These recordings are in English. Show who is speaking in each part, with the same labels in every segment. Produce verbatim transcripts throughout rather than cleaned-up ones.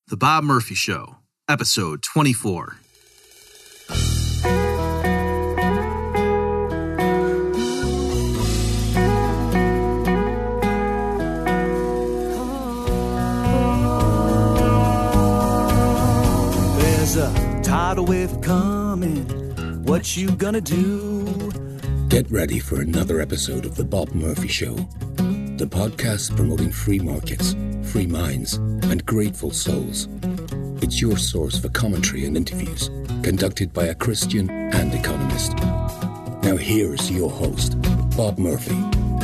Speaker 1: The Bob Murphy Show, episode twenty-four.
Speaker 2: There's a tidal wave coming. What you gonna do?
Speaker 3: Get ready for another episode of The Bob Murphy Show, the podcast promoting free markets, free minds, and grateful souls. It's your source for commentary and interviews conducted by a Christian and economist. Now here's your host, Bob Murphy.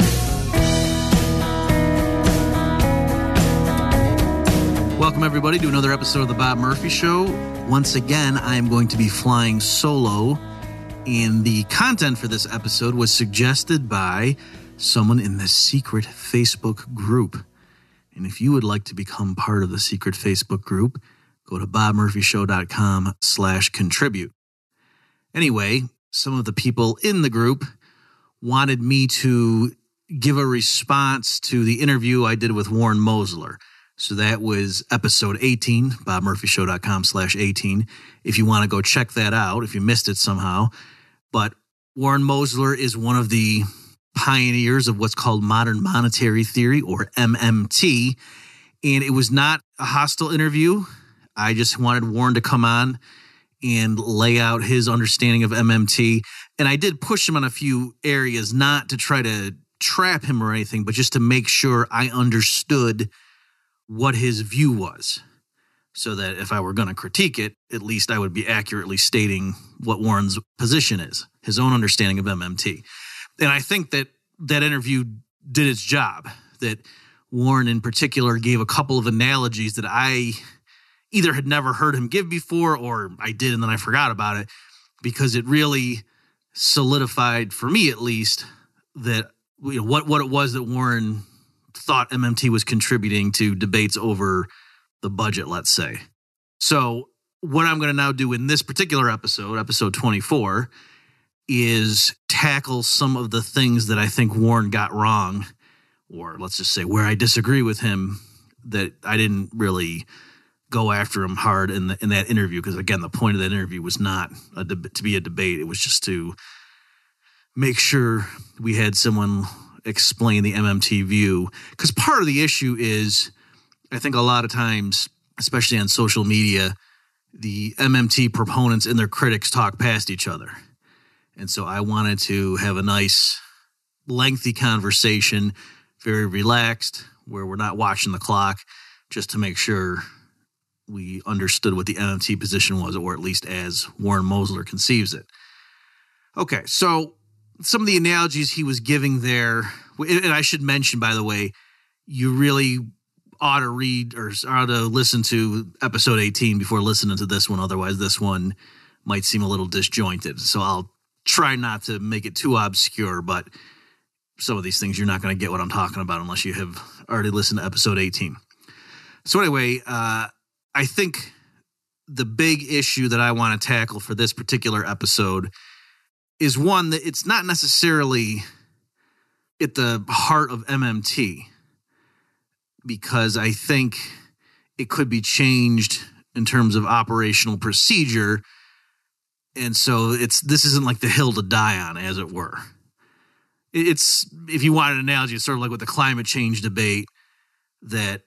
Speaker 1: Welcome, everybody, to another episode of The Bob Murphy Show. Once again, I am going to be flying solo, and the content for this episode was suggested by someone in the secret Facebook group. And if you would like to become part of the secret Facebook group, go to bobmurphyshow.com slash contribute. Anyway, some of the people in the group wanted me to give a response to the interview I did with Warren Mosler. So that was episode eighteen, bobmurphyshow.com slash 18. If you want to go check that out, if you missed it somehow. But Warren Mosler is one of the pioneers of what's called modern monetary theory, or M M T. And it was not a hostile interview. I just wanted Warren to come on and lay out his understanding of M M T. And I did push him on a few areas, not to try to trap him or anything, but just to make sure I understood what his view was, so that if I were going to critique it, at least I would be accurately stating what Warren's position is, his own understanding of M M T. And I think that that interview did its job, that Warren in particular gave a couple of analogies that I either had never heard him give before, or I did and then I forgot about it, because it really solidified, for me at least, that you know, what, what it was that Warren thought M M T was contributing to debates over the budget, let's say. So what I'm going to now do in this particular episode, episode twenty-four, is tackle some of the things that I think Warren got wrong, or let's just say where I disagree with him, that I didn't really go after him hard in the, in that interview. Because again, the point of that interview was not a deb- to be a debate. It was just to make sure we had someone explain the M M T view. Because part of the issue is, I think a lot of times, especially on social media, the M M T proponents and their critics talk past each other. And so I wanted to have a nice, lengthy conversation, very relaxed, where we're not watching the clock, just to make sure we understood what the M M T position was, or at least as Warren Mosler conceives it. Okay, so some of the analogies he was giving there, and I should mention, by the way, you really ought to read or ought to listen to episode eighteen before listening to this one. Otherwise, this one might seem a little disjointed. So I'll try not to make it too obscure, but some of these things you're not going to get what I'm talking about unless you have already listened to episode eighteen. So anyway, uh, I think the big issue that I want to tackle for this particular episode is one that it's not necessarily at the heart of M M T, because I think it could be changed in terms of operational procedure. And so it's this isn't like the hill to die on, as it were. It's, if you want an analogy, it's sort of like with the climate change debate, that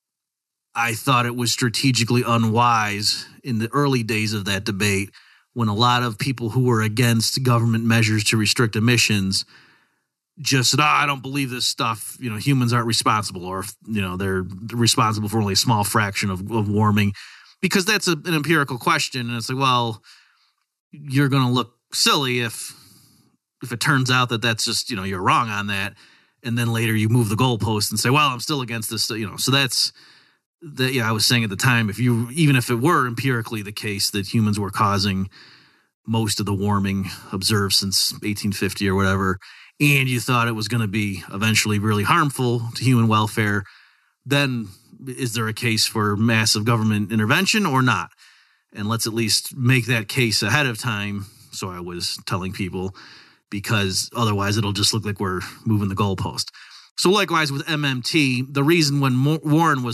Speaker 1: I thought it was strategically unwise in the early days of that debate, when a lot of people who were against government measures to restrict emissions just said, oh, I don't believe this stuff. You know, humans aren't responsible, or, you know, they're responsible for only a small fraction of, of warming, because that's a, an empirical question. And it's like, well, you're going to look silly if if it turns out that that's just, you know, you're wrong on that. And then later you move the goalpost and say, well, I'm still against this, you know. So that's, that, yeah, I was saying at the time, if you, even if it were empirically the case that humans were causing most of the warming observed since eighteen fifty or whatever, and you thought it was going to be eventually really harmful to human welfare, then is there a case for massive government intervention or not? And let's at least make that case ahead of time, so I was telling people, because otherwise it'll just look like we're moving the goalpost. So likewise with M M T, the reason when Mo- Warren was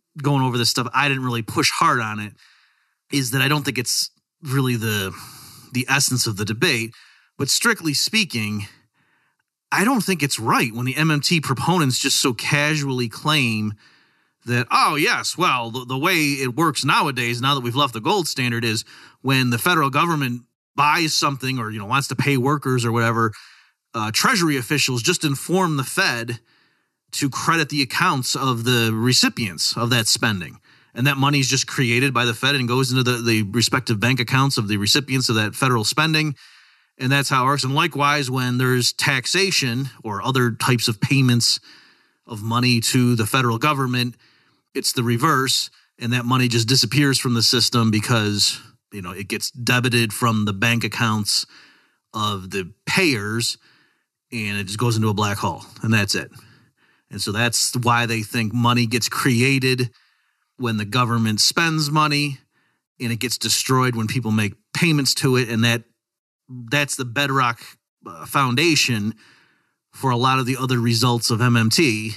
Speaker 1: going over this stuff, I didn't really push hard on it, is that I don't think it's really the the essence of the debate. But strictly speaking, I don't think it's right when the M M T proponents just so casually claim that, oh, yes, well, the, the way it works nowadays, now that we've left the gold standard, is when the federal government buys something or, you know, wants to pay workers or whatever, uh, Treasury officials just inform the Fed to credit the accounts of the recipients of that spending. And that money is just created by the Fed and goes into the, the respective bank accounts of the recipients of that federal spending. And that's how it works. And likewise, when there's taxation or other types of payments of money to the federal government, it's the reverse. And that money just disappears from the system because, you know, it gets debited from the bank accounts of the payers and it just goes into a black hole. And that's it. And so that's why they think money gets created when the government spends money and it gets destroyed when people make payments to it. And that that's the bedrock uh, foundation for a lot of the other results of M M T.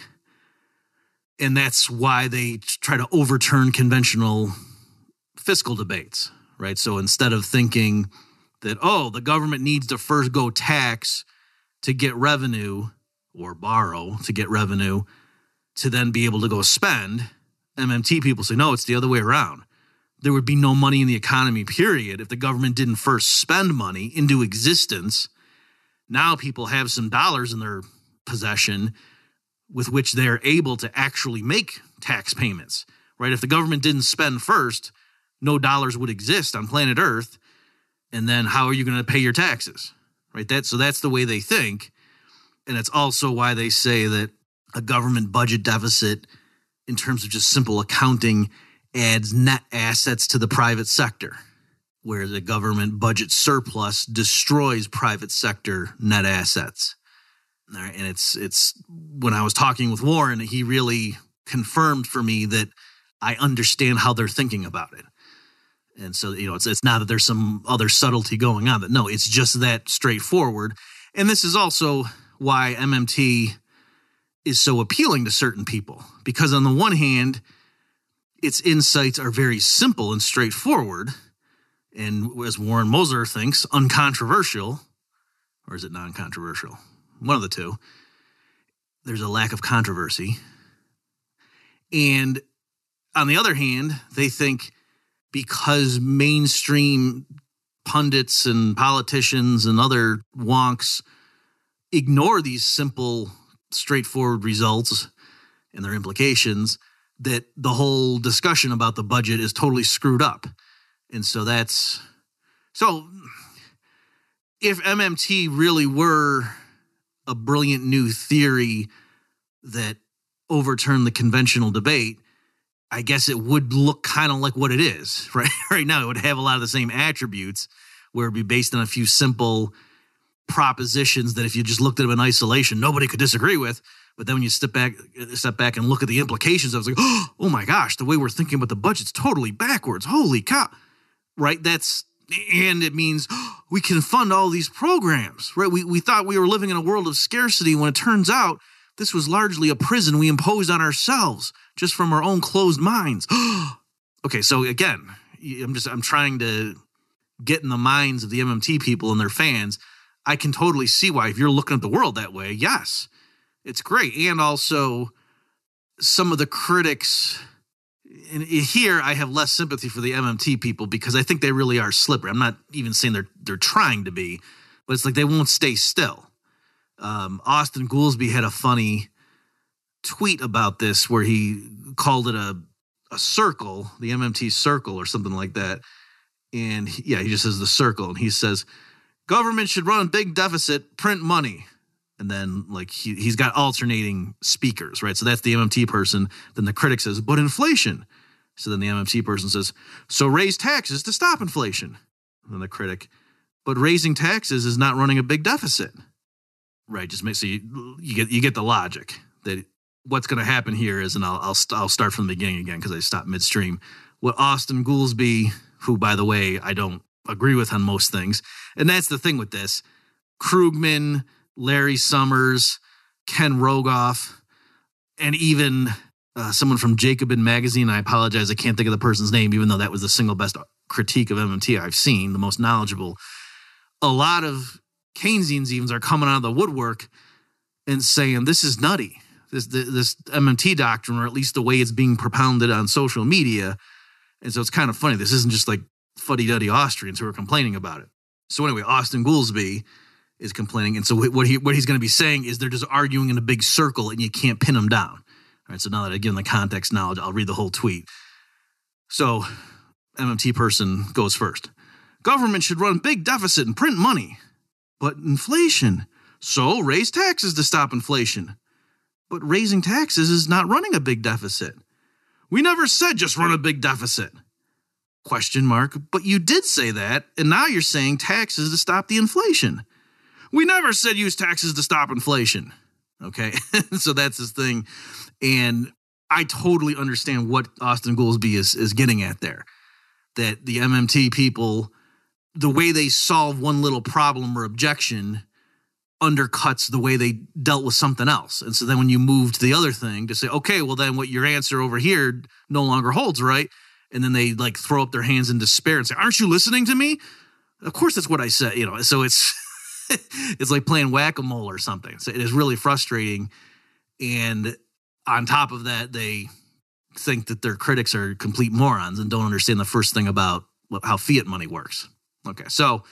Speaker 1: And that's why they try to overturn conventional fiscal debates, right? So instead of thinking that, oh, the government needs to first go tax to get revenue or borrow to get revenue to then be able to go spend, M M T people say, no, it's the other way around. There would be no money in the economy, period, if the government didn't first spend money into existence. Now people have some dollars in their possession with which they're able to actually make tax payments, right? If the government didn't spend first, no dollars would exist on planet Earth. And then how are you going to pay your taxes, right? That, so that's the way they think. And it's also why they say that a government budget deficit, in terms of just simple accounting, adds net assets to the private sector, where the government budget surplus destroys private sector net assets. All right, and it's it's when I was talking with Warren, he really confirmed for me that I understand how they're thinking about it. And so, you know, it's it's not that there's some other subtlety going on, but no, it's just that straightforward. And this is also why M M T is so appealing to certain people, because on the one hand, its insights are very simple and straightforward, and as Warren Moser thinks, uncontroversial, or is it non-controversial? One of the two. There's a lack of controversy. And on the other hand, they think because mainstream pundits and politicians and other wonks ignore these simple, straightforward results and their implications, that the whole discussion about the budget is totally screwed up. And so that's, so if M M T really were a brilliant new theory that overturned the conventional debate, I guess it would look kind of like what it is, right? Right now, it would have a lot of the same attributes, where it'd be based on a few simple propositions that if you just looked at them in isolation, nobody could disagree with. But then when you step back, step back and look at the implications, I was like, oh my gosh, the way we're thinking about the budget's totally backwards. Holy cow, right? That's, and it means we can fund all these programs, right? We we thought we were living in a world of scarcity when it turns out this was largely a prison we imposed on ourselves just from our own closed minds. Okay, so again, I'm just I'm trying to get in the minds of the M M T people and their fans. I can totally see why, if you're looking at the world that way, yes, it's great. And also some of the critics, and here I have less sympathy for the M M T people because I think they really are slippery. I'm not even saying they're they're trying to be, but it's like they won't stay still. Um, Austin Goolsbee had a funny tweet about this where he called it a a circle, the M M T circle or something like that. And he, yeah, he just says the circle. And he says, government should run a big deficit, print money. And then like he, he's got alternating speakers, right? So that's the M M T person. Then the critic says, but inflation. So then the M M T person says, so raise taxes to stop inflation. And then the critic, but raising taxes is not running a big deficit. Right, just make so you, you get you get the logic that what's going to happen here is, and I'll I'll, I'll start from the beginning again because I stopped midstream. What Austin Goolsbee, who by the way I don't agree with on most things, and that's the thing with this, Krugman, Larry Summers, Ken Rogoff, and even uh, someone from Jacobin Magazine. I apologize, I can't think of the person's name, even though that was the single best critique of M M T I've seen, the most knowledgeable. A lot of Keynesians even are coming out of the woodwork and saying this is nutty. This, this M M T doctrine, or at least the way it's being propounded on social media. And so it's kind of funny. This isn't just like fuddy-duddy Austrians who are complaining about it. So anyway, Austin Goolsbee is complaining. And so what he what he's going to be saying is they're just arguing in a big circle and you can't pin them down. All right, so now that I give them the context knowledge, I'll read the whole tweet. So M M T person goes first. Government should run big deficit and print money. But inflation. So raise taxes to stop inflation. But raising taxes is not running a big deficit. We never said just run a big deficit. Question mark. But you did say that, and now you're saying taxes to stop the inflation. We never said use taxes to stop inflation. Okay, so that's his thing. And I totally understand what Austin Goolsbee is, is getting at there. That the M M T people, the way they solve one little problem or objection undercuts the way they dealt with something else. And so then when you move to the other thing to say, okay, well then what your answer over here no longer holds, right? And then they like throw up their hands in despair and say, aren't you listening to me? Of course that's what I said, you know. So it's it's like playing whack-a-mole or something. So it is really frustrating. And on top of that, they think that their critics are complete morons and don't understand the first thing about how fiat money works. Okay, so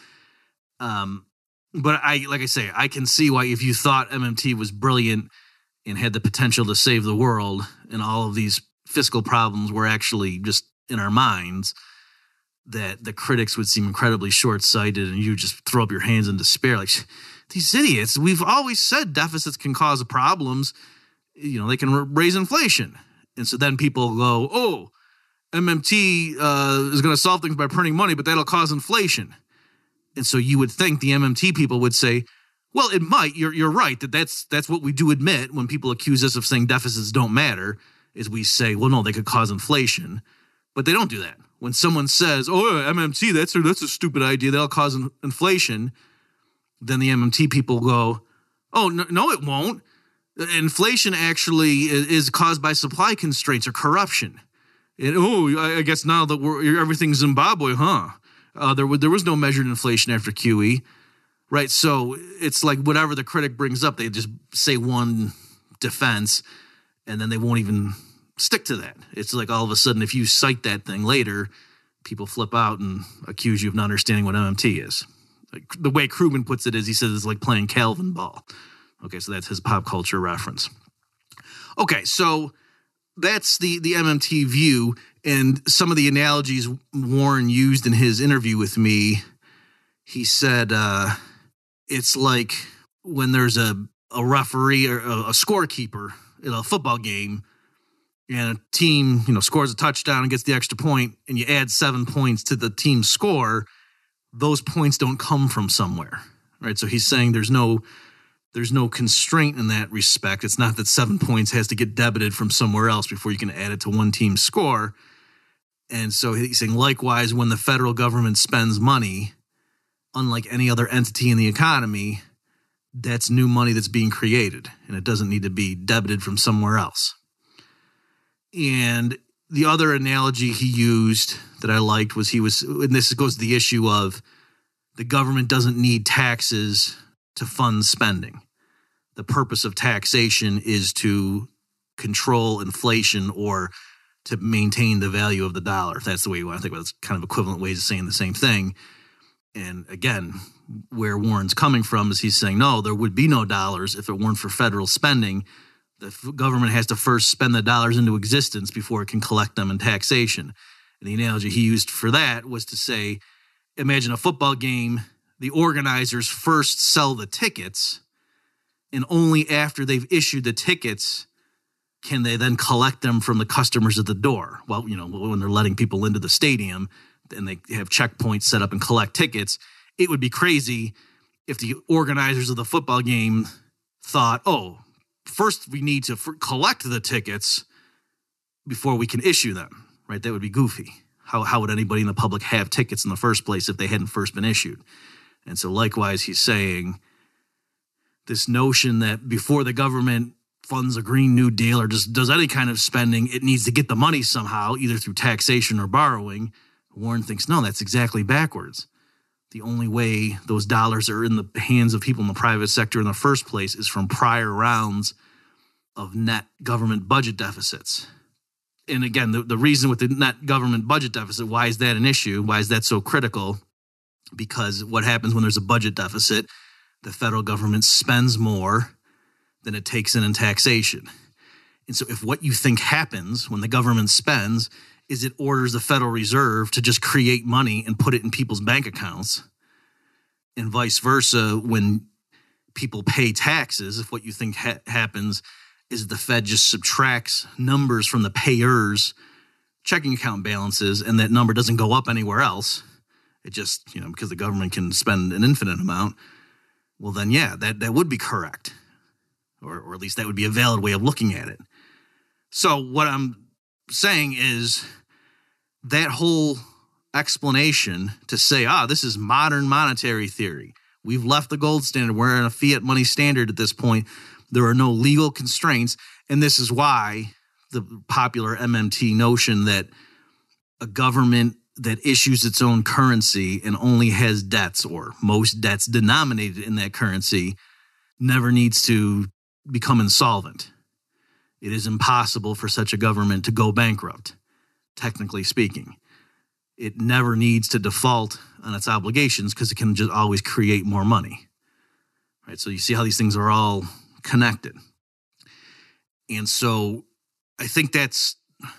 Speaker 1: um But I, like I say, I can see why if you thought M M T was brilliant and had the potential to save the world and all of these fiscal problems were actually just in our minds, that the critics would seem incredibly short-sighted and you just throw up your hands in despair. Like, these idiots, we've always said deficits can cause problems. You know, they can r- raise inflation. And so then people go, oh, M M T uh, is going to solve things by printing money, but that'll cause inflation. And so you would think the M M T people would say, well, it might. You're you're right that that's that's what we do admit when people accuse us of saying deficits don't matter, is we say, well, no, they could cause inflation. But they don't do that. When someone says, oh, M M T, that's a, that's a stupid idea, that'll cause in- inflation, then the M M T people go, oh, no, no, it won't. Inflation actually is, is caused by supply constraints or corruption. And, oh, I, I guess now that we're everything's Zimbabwe, huh? Uh, there, there was no measured inflation after Q E, right? So it's like whatever the critic brings up, they just say one defense, and then they won't even stick to that. It's like all of a sudden, if you cite that thing later, people flip out and accuse you of not understanding what M M T is. Like the way Krugman puts it is, he says it's like playing Calvin ball. Okay, so that's his pop culture reference. Okay, so that's the, the M M T view. And some of the analogies Warren used in his interview with me, he said uh, it's like when there's a, a referee or a, a scorekeeper in a football game and a team, you know, scores a touchdown and gets the extra point and you add seven points to the team's score, those points don't come from somewhere, right? So he's saying there's no there's no constraint in that respect. It's not that seven points has to get debited from somewhere else before you can add it to one team's score. And so he's saying, likewise, when the federal government spends money, unlike any other entity in the economy, that's new money that's being created, and it doesn't need to be debited from somewhere else. And the other analogy he used that I liked was he was, and this goes to the issue of the government doesn't need taxes to fund spending. The purpose of taxation is to control inflation or to maintain the value of the dollar, if that's the way you want to think about it. It's kind of equivalent ways of saying the same thing. And again, where Warren's coming from is he's saying, no, there would be no dollars if it weren't for federal spending. The f- government has to first spend the dollars into existence before it can collect them in taxation. And the analogy he used for that was to say, imagine a football game, the organizers first sell the tickets, and only after they've issued the tickets can they then collect them from the customers at the door. Well, you know, when they're letting people into the stadium and they have checkpoints set up and collect tickets, it would be crazy if the organizers of the football game thought, oh, first we need to f- collect the tickets before we can issue them, right? That would be goofy. How, how would anybody in the public have tickets in the first place if they hadn't first been issued? And so likewise, he's saying this notion that before the government funds a Green New Deal or just does any kind of spending, it needs to get the money somehow, either through taxation or borrowing. Warren thinks, no, that's exactly backwards. The only way those dollars are in the hands of people in the private sector in the first place is from prior rounds of net government budget deficits. And again, the, the reason with the net government budget deficit, why is that an issue? Why is that so critical? Because what happens when there's a budget deficit, the federal government spends more than it takes in in taxation. And so if what you think happens when the government spends is it orders the Federal Reserve to just create money and put it in people's bank accounts, and vice versa, when people pay taxes, if what you think ha- happens is the Fed just subtracts numbers from the payers' checking account balances and that number doesn't go up anywhere else, it just, you know, because the government can spend an infinite amount, well then, yeah, that, that would be correct. Or, or at least that would be a valid way of looking at it. So what I'm saying is that whole explanation to say, ah, this is modern monetary theory. We've left the gold standard. We're in a fiat money standard at this point. There are no legal constraints. And this is why the popular M M T notion that a government that issues its own currency and only has debts or most debts denominated in that currency never needs to become insolvent. It is impossible for such a government to go bankrupt, technically speaking. It never needs to default on its obligations because it can just always create more money. Right? So you see how these things are all connected. And so I think that's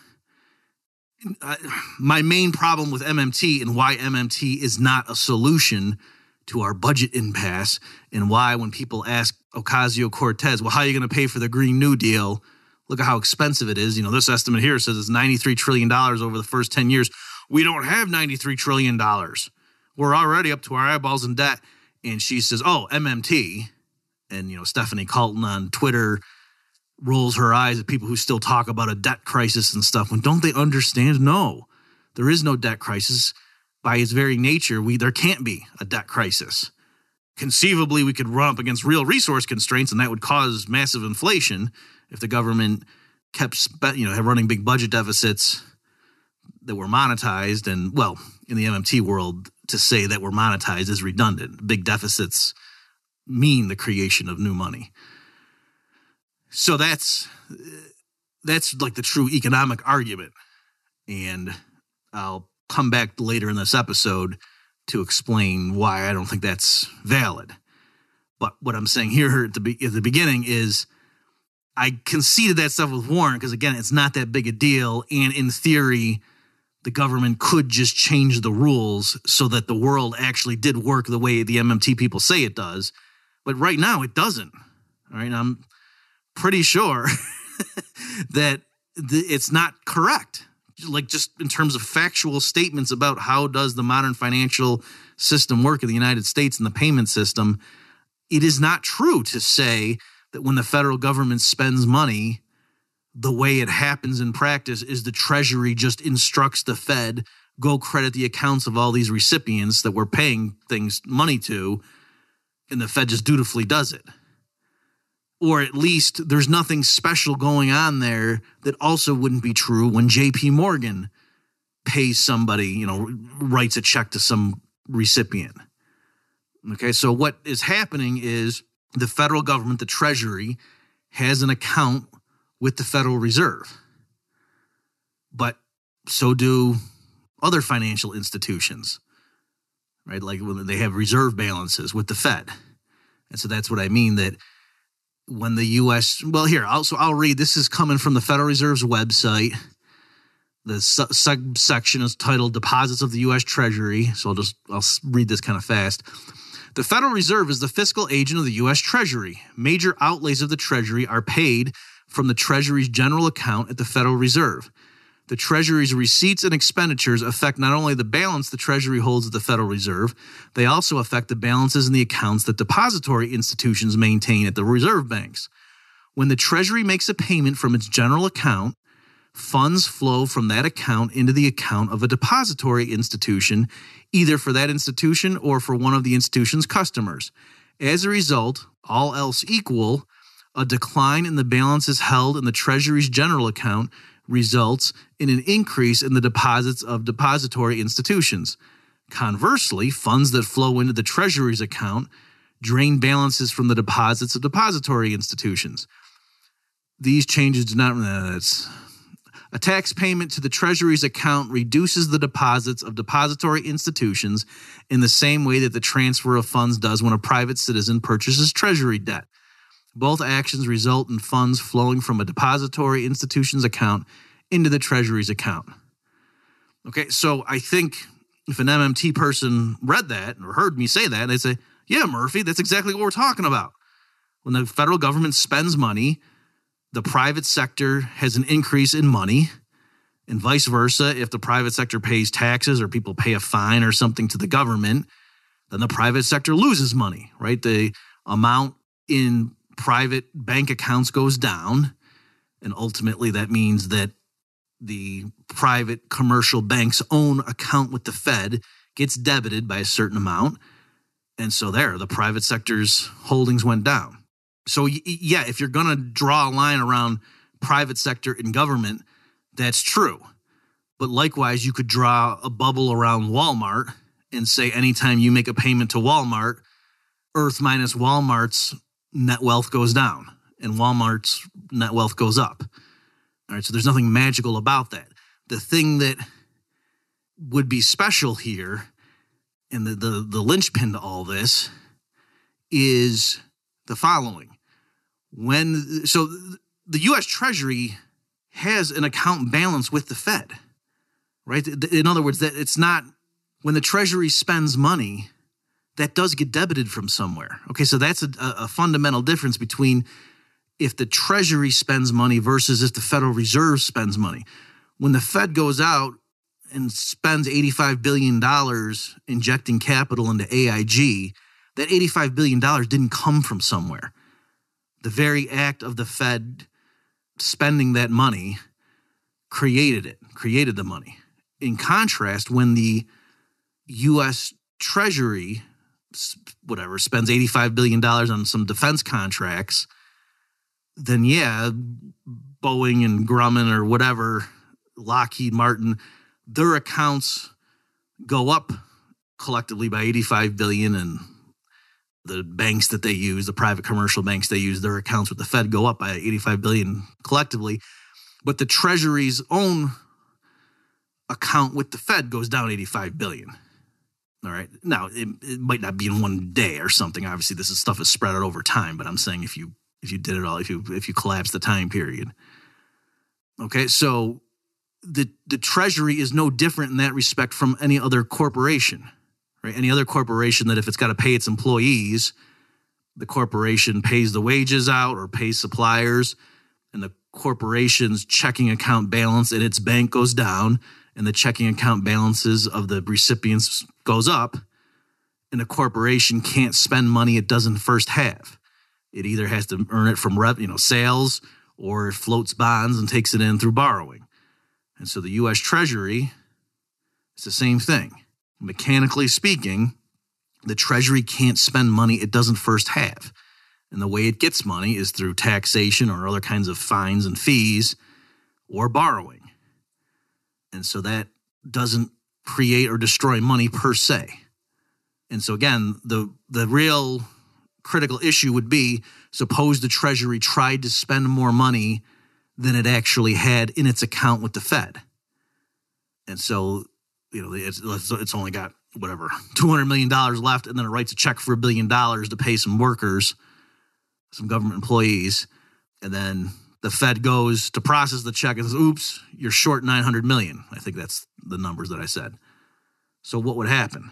Speaker 1: uh, my main problem with M M T and why M M T is not a solution to our budget impasse, and why when people ask Ocasio-Cortez, well, how are you going to pay for the Green New Deal? Look at how expensive it is. You know, this estimate here says it's ninety-three trillion dollars over the first ten years. We don't have ninety-three trillion dollars. We're already up to our eyeballs in debt. And she says, oh, M M T. And, you know, Stephanie Colton on Twitter rolls her eyes at people who still talk about a debt crisis and stuff. When don't they understand? No, there is no debt crisis. By its very nature, we there can't be a debt crisis. Conceivably, we could run up against real resource constraints, and that would cause massive inflation if the government kept, spe- you know, running big budget deficits that were monetized. And, well, in the M M T world, to say that we're monetized is redundant. Big deficits mean the creation of new money. So that's that's like the true economic argument. And I'll come back later in this episode to explain why I don't think that's valid. But what I'm saying here at the, be- at the beginning is I conceded that stuff with Warren because, again, it's not that big a deal. And in theory, the government could just change the rules so that the world actually did work the way the M M T people say it does. But right now it doesn't. All right, I'm pretty sure that th- it's not correct. Like just in terms of factual statements about how does the modern financial system work in the United States and the payment system, it is not true to say that when the federal government spends money, the way it happens in practice is the Treasury just instructs the Fed, go credit the accounts of all these recipients that we're paying things money to, and the Fed just dutifully does it. Or at least there's nothing special going on there that also wouldn't be true when J P Morgan pays somebody, you know, writes a check to some recipient. Okay, so what is happening is the federal government, the Treasury, has an account with the Federal Reserve. But so do other financial institutions, right? Like when they have reserve balances with the Fed. And so that's what I mean, that when the U S, well, here, I'll, so I'll read. This is coming from the Federal Reserve's website. The su- subsection is titled Deposits of the U S Treasury. So I'll just, I'll read this kind of fast. The Federal Reserve is the fiscal agent of the U S Treasury. Major outlays of the Treasury are paid from the Treasury's general account at the Federal Reserve. The Treasury's receipts and expenditures affect not only the balance the Treasury holds at the Federal Reserve, they also affect the balances in the accounts that depository institutions maintain at the reserve banks. When the Treasury makes a payment from its general account, funds flow from that account into the account of a depository institution, either for that institution or for one of the institution's customers. As a result, all else equal, A decline in the balances held in the Treasury's general account results in an increase in the deposits of depository institutions. Conversely, funds that flow into the Treasury's account drain balances from the deposits of depository institutions. These changes do not... Uh, it's, a tax payment to the Treasury's account reduces the deposits of depository institutions in the same way that the transfer of funds does when a private citizen purchases Treasury debt. Both actions result in funds flowing from a depository institution's account into the Treasury's account. Okay, so I think if an M M T person read that or heard me say that, they'd say, yeah, Murphy, that's exactly what we're talking about. When the federal government spends money, the private sector has an increase in money, and vice versa. If the private sector pays taxes or people pay a fine or something to the government, then the private sector loses money, right? The amount in private bank accounts goes down, and ultimately that means that the private commercial bank's own account with the Fed gets debited by a certain amount, and so there, the private sector's holdings went down. So yeah, if you're going to draw a line around private sector and government, that's true. But likewise, you could draw a bubble around Walmart and say anytime you make a payment to Walmart, Earth minus Walmart's net wealth goes down and Walmart's net wealth goes up. All right, so there's nothing magical about that. The thing that would be special here, and the, the, the linchpin to all this, is the following. When so the U S Treasury has an account balance with the Fed, right? In other words, that it's not when the Treasury spends money, that does get debited from somewhere. Okay, so that's a, a fundamental difference between if the Treasury spends money versus if the Federal Reserve spends money. When the Fed goes out and spends eighty-five billion dollars injecting capital into A I G, that eighty-five billion dollars didn't come from somewhere. The very act of the Fed spending that money created it, created the money. In contrast, when the U S Treasury, whatever, spends eighty-five billion dollars on some defense contracts, then yeah, Boeing and Grumman or whatever, Lockheed Martin, their accounts go up collectively by eighty-five billion dollars, and the banks that they use, the private commercial banks they use, their accounts with the Fed go up by eighty-five billion dollars collectively. But the Treasury's own account with the Fed goes down eighty-five billion dollars. All right. Now, it, it might not be in one day or something. Obviously, this is stuff is spread out over time, but I'm saying if you if you did it all, if you if you collapse the time period. Okay, so the the Treasury is no different in that respect from any other corporation. Right? Any other corporation that if it's got to pay its employees, the corporation pays the wages out or pays suppliers, and the corporation's checking account balance in its bank goes down, and the checking account balances of the recipients goes up, and the corporation can't spend money it doesn't first have. It either has to earn it from rev, you know, sales, or it floats bonds and takes it in through borrowing. And so the U S Treasury, it's the same thing. Mechanically speaking, the Treasury can't spend money it doesn't first have. And the way it gets money is through taxation or other kinds of fines and fees or borrowing. And so that doesn't create or destroy money per se. And so again, the the real critical issue would be, suppose the Treasury tried to spend more money than it actually had in its account with the Fed. And so, you know, it's, it's only got, whatever, two hundred million dollars left, and then it writes a check for a billion dollars to pay some workers, some government employees, and then the Fed goes to process the check and says, oops, you're short nine hundred million dollars. I think that's the numbers that I said. So what would happen?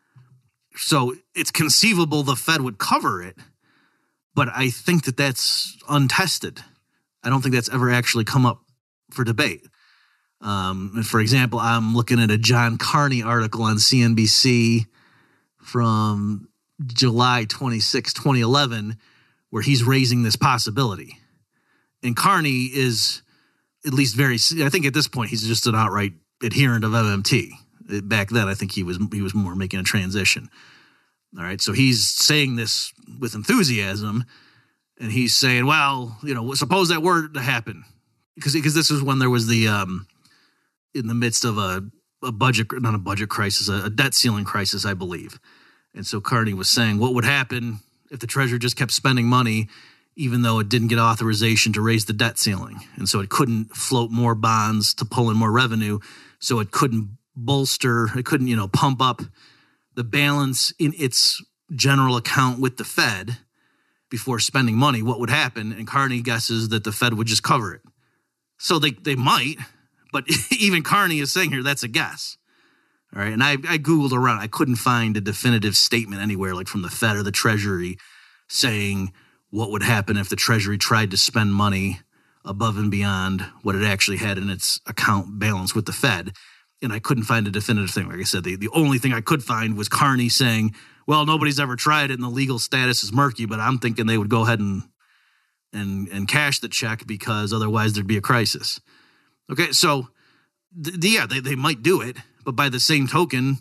Speaker 1: So it's conceivable the Fed would cover it, but I think that that's untested. I don't think that's ever actually come up for debate. Um, for example, I'm looking at a John Carney article on C N B C from July twenty-sixth, twenty eleven, where he's raising this possibility. And Carney is at least very, I think at this point, he's just an outright adherent of M M T. Back then, I think he was he was more making a transition. All right, so he's saying this with enthusiasm, And he's saying, well, you know, suppose that were to happen. Because because this is when there was the, um, in the midst of a, a budget, not a budget crisis, a, a debt ceiling crisis, I believe. And so Carney was saying, what would happen if the Treasury just kept spending money, even though it didn't get authorization to raise the debt ceiling? And so it couldn't float more bonds to pull in more revenue. So it couldn't bolster, it couldn't, you know, pump up the balance in its general account with the Fed before spending money. What would happen? And Carney guesses that the Fed would just cover it. So they, they might, but even Carney is saying here, that's a guess. All right. And I, I Googled around. I couldn't find a definitive statement anywhere, like from the Fed or the Treasury, saying what would happen if the Treasury tried to spend money above and beyond what it actually had in its account balance with the Fed. And I couldn't find a definitive thing. Like I said, the, the only thing I could find was Carney saying, well, nobody's ever tried it and the legal status is murky, but I'm thinking they would go ahead and and and cash the check because otherwise there'd be a crisis. Okay, so th- yeah, they, they might do it, but by the same token,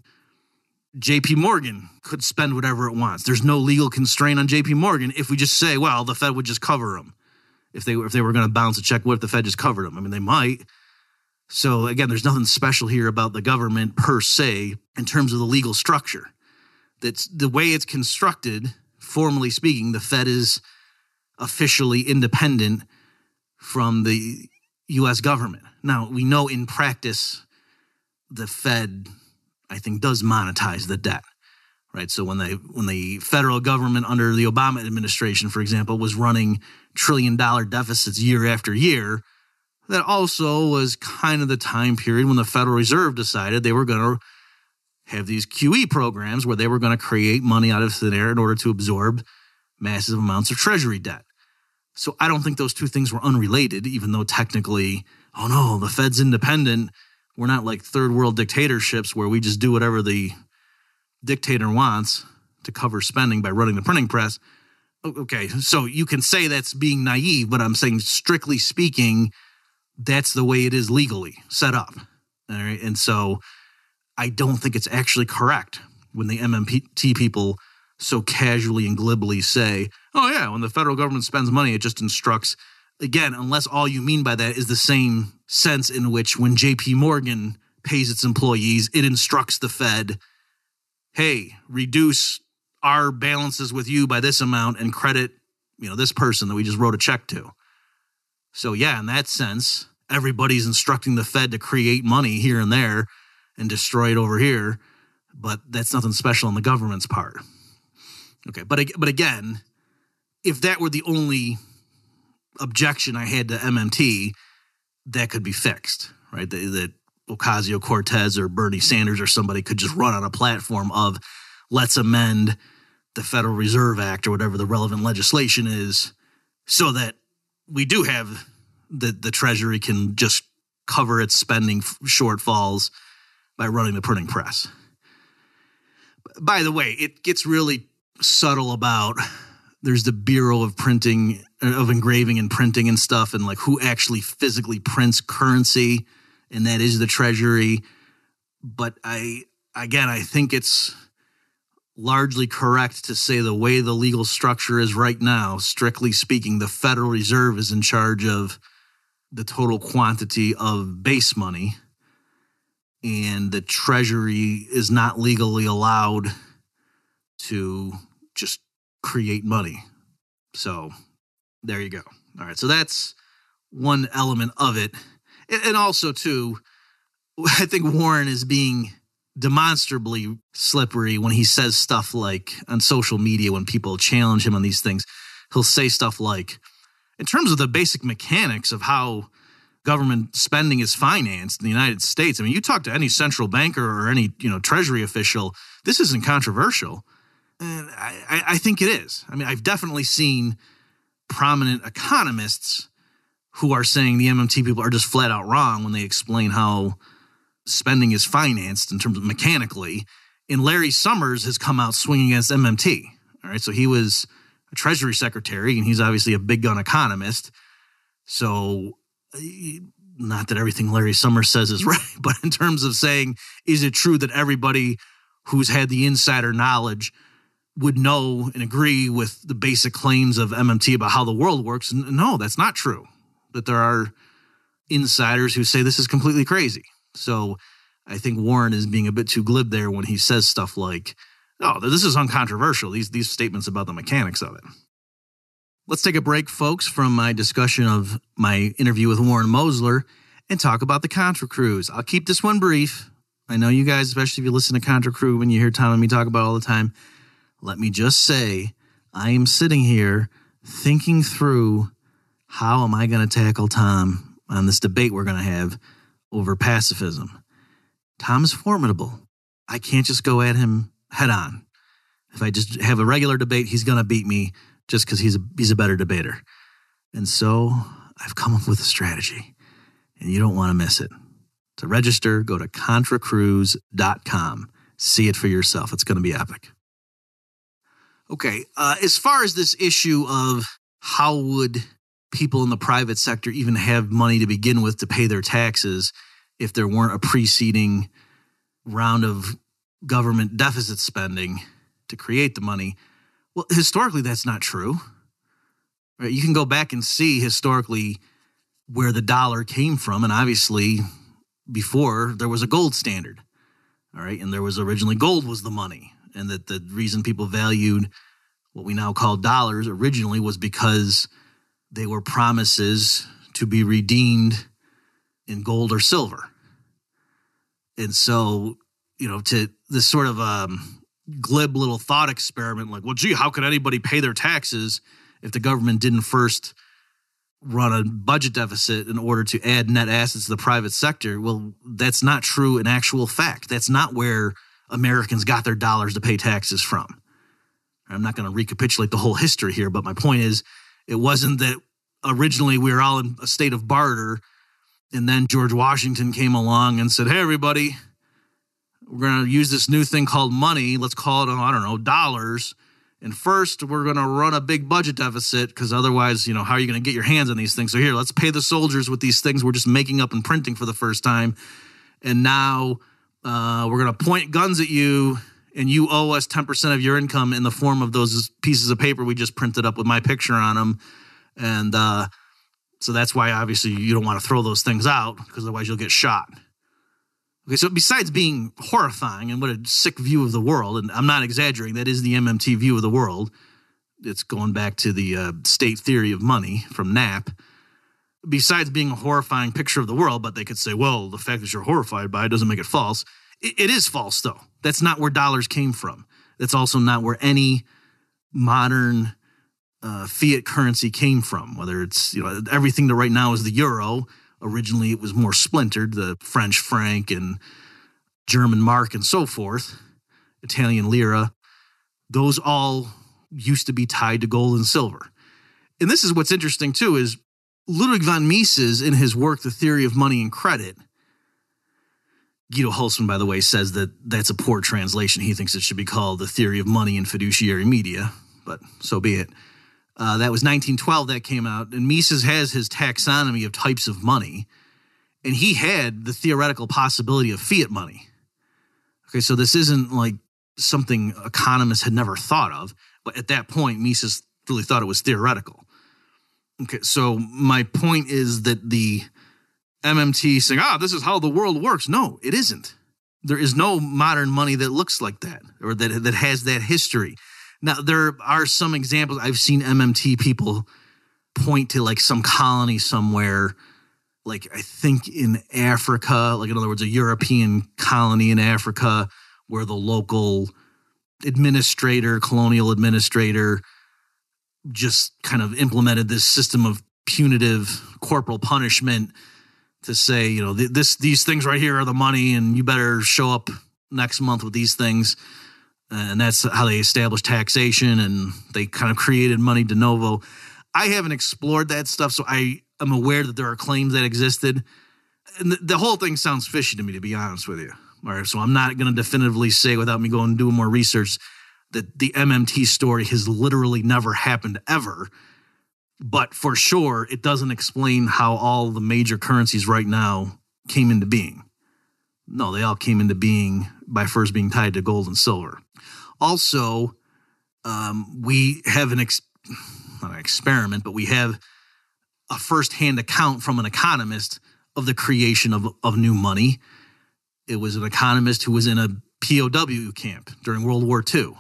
Speaker 1: J P Morgan could spend whatever it wants. There's no legal constraint on J P Morgan if we just say, well, the Fed would just cover them. If they, if they were going to bounce a check, what if the Fed just covered them? I mean, they might. So again, there's nothing special here about the government per se in terms of the legal structure. That's the way it's constructed, formally speaking, the Fed is officially independent from the U S government. Now, we know in practice the Fed, I think, does monetize the debt, right? So when they when the federal government under the Obama administration, for example, was running trillion dollar deficits year after year, that also was kind of the time period when the Federal Reserve decided they were going to have these Q E programs where they were going to create money out of thin air in order to absorb massive amounts of Treasury debt. So I don't think those two things were unrelated, even though technically, oh no, the Fed's independent. We're not like third world dictatorships where we just do whatever the dictator wants to cover spending by running the printing press. Okay, so you can say that's being naive, but I'm saying strictly speaking, that's the way it is legally set up. All right, and so I don't think it's actually correct when the M M T people so casually and glibly say, oh yeah, when the federal government spends money, it just instructs. Again, unless all you mean by that is the same sense in which when J P Morgan pays its employees, it instructs the Fed, hey, reduce our balances with you by this amount and credit, you know, this person that we just wrote a check to. So yeah, in that sense, everybody's instructing the Fed to create money here and there and destroy it over here, but that's nothing special on the government's part. Okay, but but again, if that were the only objection I had to M M T, that could be fixed, right? That, that Ocasio-Cortez or Bernie Sanders or somebody could just run on a platform of let's amend the Federal Reserve Act or whatever the relevant legislation is so that we do have the, the Treasury can just cover its spending shortfalls by running the printing press. By the way, it gets really subtle about there's the Bureau of Printing, of Engraving and Printing and stuff, and like who actually physically prints currency, and that is the Treasury. But I, again, I think it's largely correct to say the way the legal structure is right now, strictly speaking, the Federal Reserve is in charge of the total quantity of base money, and the Treasury is not legally allowed to just create money. So there you go. All right. So that's one element of it. And also, too, I think Warren is being demonstrably slippery when he says stuff like on social media, when people challenge him on these things, he'll say stuff like, in terms of the basic mechanics of how government spending is financed in the United States, I mean, you talk to any central banker or any, you know, Treasury official, this isn't controversial. And I, I think it is. I mean, I've definitely seen prominent economists who are saying the M M T people are just flat out wrong when they explain how spending is financed in terms of mechanically. And Larry Summers has come out swinging against M M T. All right, so he was a Treasury Secretary, and he's obviously a big gun economist. So not that everything Larry Summers says is right, but in terms of saying, is it true that everybody who's had the insider knowledge would know and agree with the basic claims of M M T about how the world works. No, that's not true. That there are insiders who say this is completely crazy. So I think Warren is being a bit too glib there when he says stuff like, oh, this is uncontroversial, these, these statements about the mechanics of it. Let's take a break, folks, from my discussion of my interview with Warren Mosler and talk about the Contra Cruise. I'll keep this one brief. I know you guys, especially if you listen to Contra Crew when you hear Tom and me talk about it all the time. Let me just say, I am sitting here thinking through how am I going to tackle Tom on this debate we're going to have over pacifism. Tom is formidable. I can't just go at him head on. If I just have a regular debate, he's going to beat me just because he's a, he's a better debater. And so I've come up with a strategy, and you don't want to miss it. To register, go to contra cruise dot com. See it for yourself. It's going to be epic. Okay, uh, as far as this issue of how would people in the private sector even have money to begin with to pay their taxes if there weren't a preceding round of government deficit spending to create the money, well, historically, that's not true. Right? You can go back and see historically where the dollar came from, and obviously before there was a gold standard, all right, and there was originally gold was the money. And that the reason people valued what we now call dollars originally was because they were promises to be redeemed in gold or silver. And so, you know, to this sort of um, glib little thought experiment, like, well, gee, how could anybody pay their taxes if the government didn't first run a budget deficit in order to add net assets to the private sector? Well, that's not true in actual fact. That's not where Americans got their dollars to pay taxes from. I'm not going to recapitulate the whole history here, but my point is it wasn't that originally we were all in a state of barter and then George Washington came along and said, hey, everybody, we're going to use this new thing called money. Let's call it, I don't know, dollars. And first we're going to run a big budget deficit because otherwise, you know, how are you going to get your hands on these things? So here, let's pay the soldiers with these things we're just making up and printing for the first time. And now Uh, we're going to point guns at you, and you owe us ten percent of your income in the form of those pieces of paper we just printed up with my picture on them. And uh, so that's why, obviously, you don't want to throw those things out, because otherwise you'll get shot. Okay, so besides being horrifying and what a sick view of the world, and I'm not exaggerating, that is the M M T view of the world. It's going back to the uh, state theory of money from Knapp. Besides being a horrifying picture of the world, but they could say, well, the fact that you're horrified by it doesn't make it false. It, it is false, though. That's not where dollars came from. That's also not where any modern uh, fiat currency came from, whether it's, you know, everything that right now is the euro. Originally, it was more splintered, the French franc and German mark and so forth, Italian lira. Those all used to be tied to gold and silver. And this is what's interesting, too, is Ludwig von Mises, in his work, The Theory of Money and Credit, Guido Hulsmann, by the way, says that that's a poor translation. He thinks it should be called The Theory of Money and Fiduciary Media, but so be it. Uh, that was nineteen twelve that came out, and Mises has his taxonomy of types of money, and he had the theoretical possibility of fiat money. Okay, so this isn't like something economists had never thought of, but at that point, Mises really thought it was theoretical. Okay, so my point is that the M M T saying, ah, this is how the world works. No, it isn't. There is no modern money that looks like that or that, that has that history. Now, there are some examples. I've seen M M T people point to like some colony somewhere, like I think in Africa, like in other words, a European colony in Africa where the local administrator, colonial administrator, just kind of implemented this system of punitive corporal punishment to say, you know, this these things right here are the money, and you better show up next month with these things. And that's how they established taxation, and they kind of created money de novo. I haven't explored that stuff, so I am aware that there are claims that existed. And the, the whole thing sounds fishy to me, to be honest with you. All right, so I'm not going to definitively say, without me going and doing more research, that the M M T story has literally never happened ever. But for sure, it doesn't explain how all the major currencies right now came into being. No, they all came into being by first being tied to gold and silver. Also, um, we have an, ex- not an experiment, but we have a firsthand account from an economist of the creation of, of new money. It was an economist who was in a P O W camp during World War Two.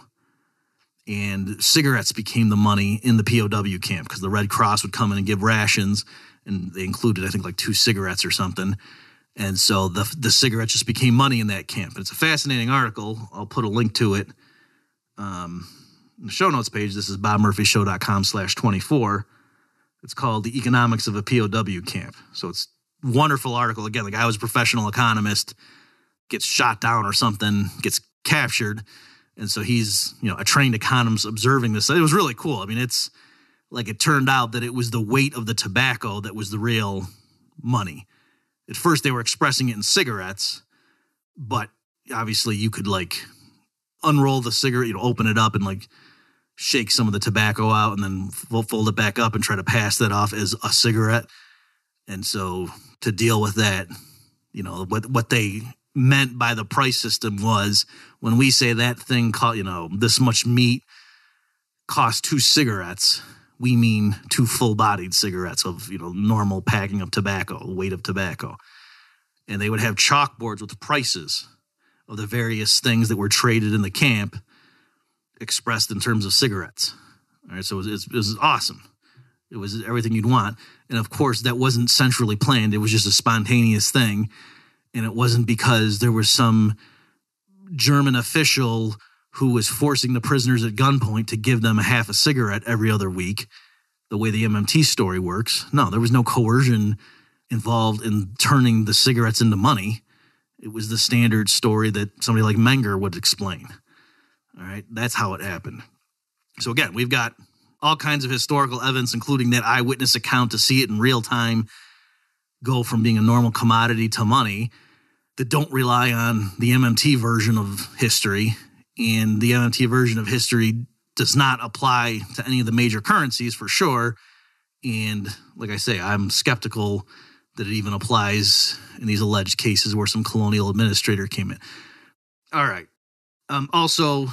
Speaker 1: And cigarettes became the money in the P O W camp because the Red Cross would come in and give rations, and they included, I think, like two cigarettes or something. And so the the cigarettes just became money in that camp. And it's a fascinating article. I'll put a link to it um, in the show notes page. This is bobmurphyshow.com slash 24. It's called The Economics of a P O W Camp. So it's a wonderful article. Again, the guy was a professional economist, gets shot down or something, gets captured. And so he's, you know, a trained economist observing this. It was really cool. I mean, it's like it turned out that it was the weight of the tobacco that was the real money. At first, they were expressing it in cigarettes, but obviously you could like unroll the cigarette, you know, open it up and like shake some of the tobacco out and then fold it back up and try to pass that off as a cigarette. And so to deal with that, you know, what what they meant by the price system was when we say that thing, called, you know, this much meat costs two cigarettes, we mean two full-bodied cigarettes of, you know, normal packing of tobacco, weight of tobacco. And they would have chalkboards with prices of the various things that were traded in the camp expressed in terms of cigarettes. All right, so it was, it was awesome. It was everything you'd want. And, of course, that wasn't centrally planned. It was just a spontaneous thing. And it wasn't because there was some German official who was forcing the prisoners at gunpoint to give them a half a cigarette every other week, the way the M M T story works. No, there was no coercion involved in turning the cigarettes into money. It was the standard story that somebody like Menger would explain. All right, that's how it happened. So again, we've got all kinds of historical evidence, including that eyewitness account to see it in real time go from being a normal commodity to money, that don't rely on the M M T version of history. And the M M T version of history does not apply to any of the major currencies for sure. And like I say, I'm skeptical that it even applies in these alleged cases where some colonial administrator came in. All right. Um, also,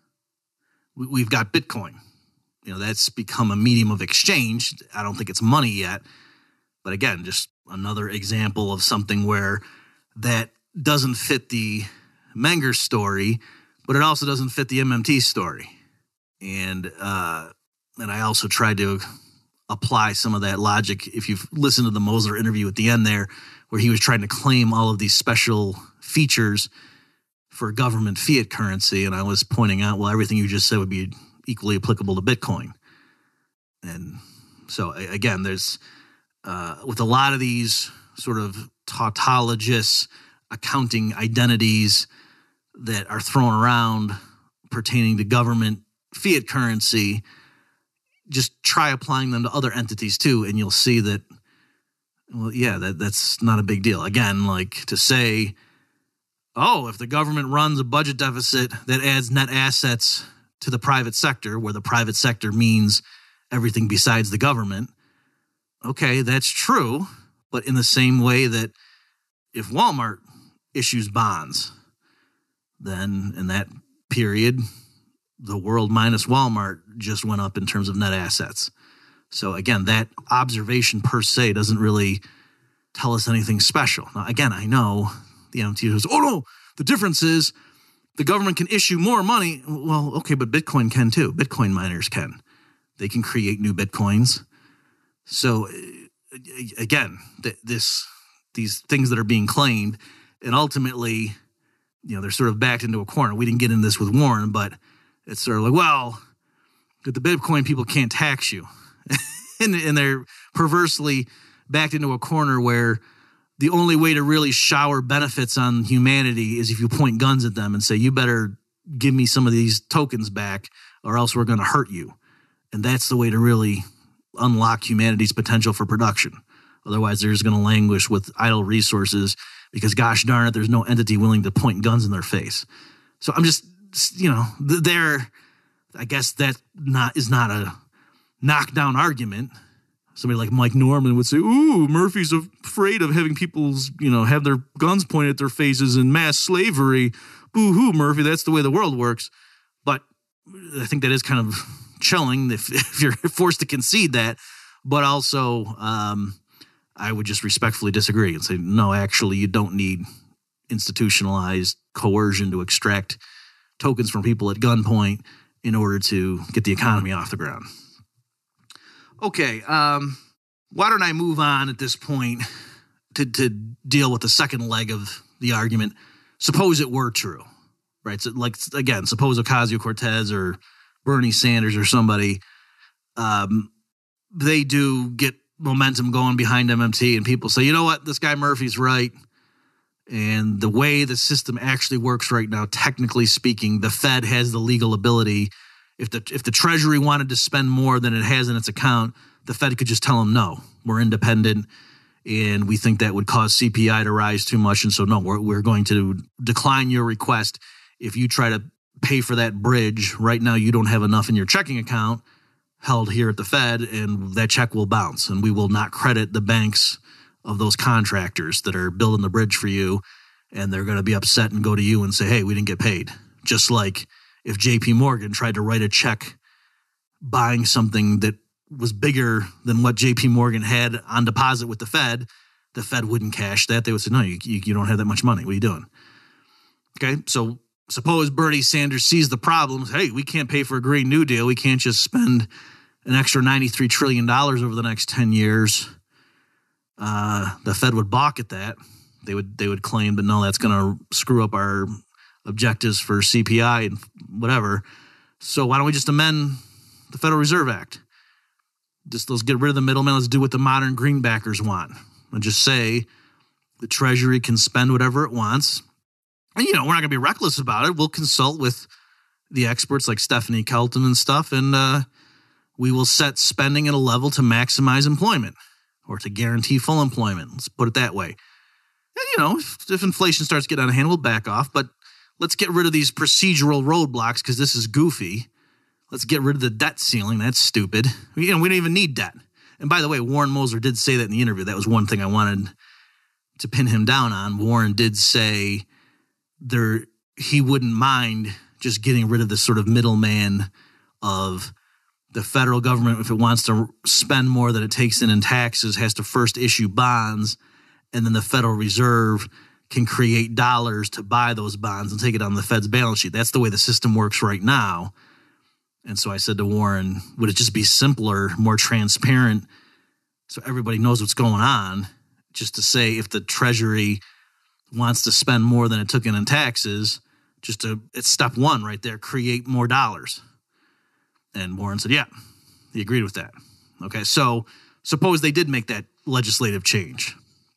Speaker 1: we, we've got Bitcoin. You know, that's become a medium of exchange. I don't think it's money yet. But again, just another example of something where that doesn't fit the Menger story, but it also doesn't fit the M M T story. And uh, and I also tried to apply some of that logic. If you've listened to the Moser interview at the end there, where he was trying to claim all of these special features for government fiat currency, and I was pointing out, well, everything you just said would be equally applicable to Bitcoin. And so, again, there's, uh, with a lot of these sort of tautologous accounting identities that are thrown around pertaining to government fiat currency, just try applying them to other entities too, and you'll see that, well, yeah, that that's not a big deal. Again, like to say, oh, if the government runs a budget deficit that adds net assets to the private sector, where the private sector means everything besides the government, okay, that's true. But in the same way that if Walmart issues bonds, then in that period, the world minus Walmart just went up in terms of net assets. So again, that observation per se doesn't really tell us anything special. Now, again, I know the M M T goes, oh no, the difference is the government can issue more money. Well, okay, but Bitcoin can too. Bitcoin miners can. They can create new Bitcoins. So again, this these things that are being claimed, and ultimately, you know, they're sort of backed into a corner. We didn't get into this with Warren, but it's sort of like, well, the Bitcoin people can't tax you. and, and they're perversely backed into a corner where the only way to really shower benefits on humanity is if you point guns at them and say, you better give me some of these tokens back or else we're going to hurt you. And that's the way to really unlock humanity's potential for production. Otherwise, they're just going to languish with idle resources because, gosh darn it, there's no entity willing to point guns in their face. So I'm just, you know, there, I guess that not is not a knockdown argument. Somebody like Mike Norman would say, ooh, Murphy's afraid of having people's, you know, have their guns pointed at their faces in mass slavery. Boo-hoo, Murphy, that's the way the world works. But I think that is kind of chilling if, if you're forced to concede that. But also, um, I would just respectfully disagree and say, no, actually, you don't need institutionalized coercion to extract tokens from people at gunpoint in order to get the economy off the ground. Okay, um, why don't I move on at this point to, to deal with the second leg of the argument? Suppose it were true, right? So, like, again, suppose Ocasio-Cortez or Bernie Sanders or somebody, um, they do get momentum going behind M M T, and people say, you know what, this guy Murphy's right. And the way the system actually works right now, technically speaking, the Fed has the legal ability. If the if the Treasury wanted to spend more than it has in its account, the Fed could just tell them, no, we're independent, and we think that would cause C P I to rise too much. And so, no, we're, we're going to decline your request. If you try to pay for that bridge, right now you don't have enough in your checking account held here at the Fed, and that check will bounce, and we will not credit the banks of those contractors that are building the bridge for you, and they're going to be upset and go to you and say, hey, we didn't get paid. Just like if J P Morgan tried to write a check buying something that was bigger than what J P Morgan had on deposit with the Fed, the Fed wouldn't cash that. They would say, no, you, you don't have that much money. What are you doing? Okay, so suppose Bernie Sanders sees the problems. Hey, we can't pay for a Green New Deal. We can't just spend an extra ninety-three trillion dollars over the next ten years. Uh, the Fed would balk at that. They would they would claim that, no, that's going to screw up our objectives for C P I and whatever. So why don't we just amend the Federal Reserve Act? Just let's get rid of the middleman. Let's do what the modern greenbackers want. And just say the Treasury can spend whatever it wants. And, you know, we're not going to be reckless about it. We'll consult with the experts like Stephanie Kelton and stuff, and uh, we will set spending at a level to maximize employment or to guarantee full employment. Let's put it that way. And, you know, if, if inflation starts getting out of hand, we'll back off. But let's get rid of these procedural roadblocks because this is goofy. Let's get rid of the debt ceiling. That's stupid. You know, we don't even need debt. And by the way, Warren Moser did say that in the interview. That was one thing I wanted to pin him down on. Warren did say there he wouldn't mind just getting rid of this sort of middleman of the federal government, if it wants to spend more than it takes in in taxes, has to first issue bonds, and then the Federal Reserve can create dollars to buy those bonds and take it on the Fed's balance sheet. That's the way the system works right now. And so I said to Warren, would it just be simpler, more transparent, so everybody knows what's going on, just to say if the Treasury wants to spend more than it took in in taxes, just to, it's step one right there, create more dollars. And Warren said, yeah, he agreed with that. Okay, so suppose they did make that legislative change.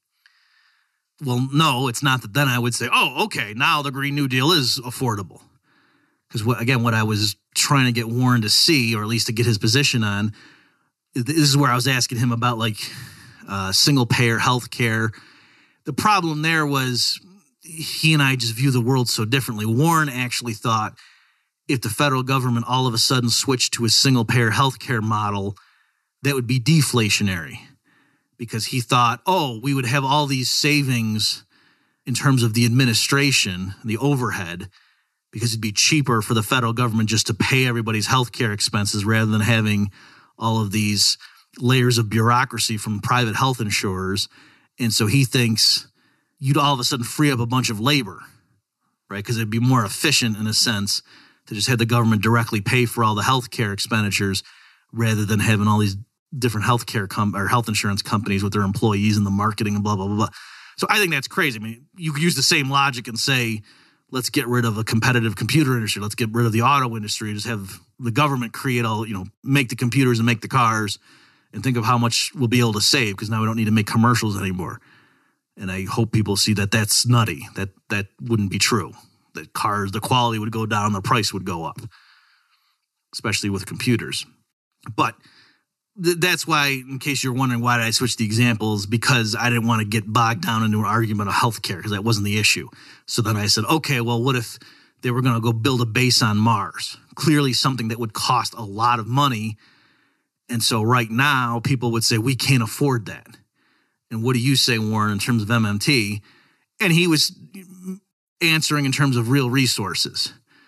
Speaker 1: Well, no, it's not that then I would say, oh, okay, now the Green New Deal is affordable. Because, again, what I was trying to get Warren to see, or at least to get his position on, this is where I was asking him about, like, uh, single-payer health care. The problem there was he and I just view the world so differently. Warren actually thought if the federal government all of a sudden switched to a single-payer health care model, that would be deflationary. Because he thought, oh, we would have all these savings in terms of the administration, the overhead, because it'd be cheaper for the federal government just to pay everybody's health care expenses rather than having all of these layers of bureaucracy from private health insurers. And so he thinks you'd all of a sudden free up a bunch of labor, right? Because it'd be more efficient in a sense to just have the government directly pay for all the health care expenditures rather than having all these different health care com- or health insurance companies with their employees and the marketing and blah, blah, blah, blah. So I think that's crazy. I mean, you could use the same logic and say, let's get rid of a competitive computer industry. Let's get rid of the auto industry. Just have the government create all, you know, make the computers and make the cars, and think of how much we'll be able to save because now we don't need to make commercials anymore. And I hope people see that that's nutty. That that wouldn't be true. That cars, the quality would go down, the price would go up, especially with computers. But th- that's why, in case you're wondering why did I switch the examples, because I didn't want to get bogged down into an argument of healthcare because that wasn't the issue. So then I said, okay, well, what if they were going to go build a base on Mars? Clearly something that would cost a lot of money. And so right now people would say, we can't afford that. And what do you say, Warren, in terms of M M T? And he was answering in terms of real resources.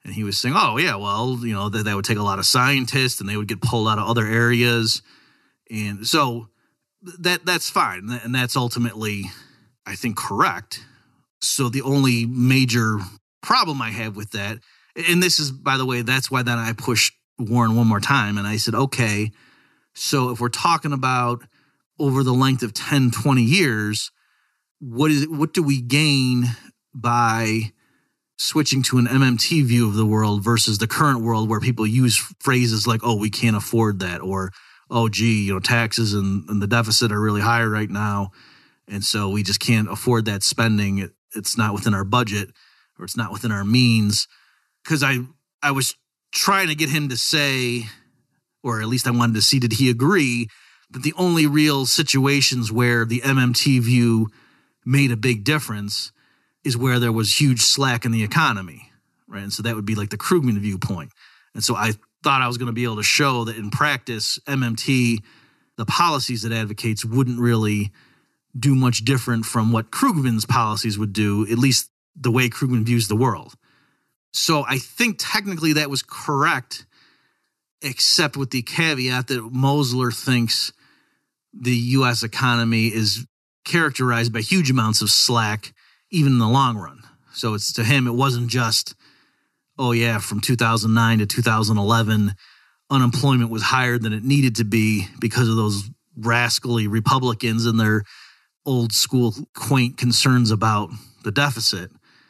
Speaker 1: And he was saying, oh, yeah, well, you know, that, that would take a lot of scientists and they would get pulled out of other areas. And so that that's fine. And that's ultimately, I think, correct. So the only major problem I have with that, and this is, by the way, that's why then I pushed Warren one more time. And I said, okay, so if we're talking about over the length of ten, twenty years, what is it, what do we gain by switching to an M M T view of the world versus the current world where people use phrases like, oh, we can't afford that, or, oh, gee, you know, taxes and, and the deficit are really high right now, and so we just can't afford that spending. It, it's not within our budget, or it's not within our means. Because I, I was trying to get him to say, or at least I wanted to see, did he agree that the only real situations where the M M T view made a big difference is where there was huge slack in the economy, right? And so that would be like the Krugman viewpoint. And so I thought I was going to be able to show that in practice, M M T, the policies it advocates, wouldn't really do much different from what Krugman's policies would do, at least the way Krugman views the world. So I think technically that was correct, except with the caveat that Mosler thinks the U S economy is characterized by huge amounts of slack, even in the long run. So it's to him, it wasn't just, oh yeah, from two thousand nine to two thousand eleven, unemployment was higher than it needed to be because of those rascally Republicans and their old school quaint concerns about the deficit.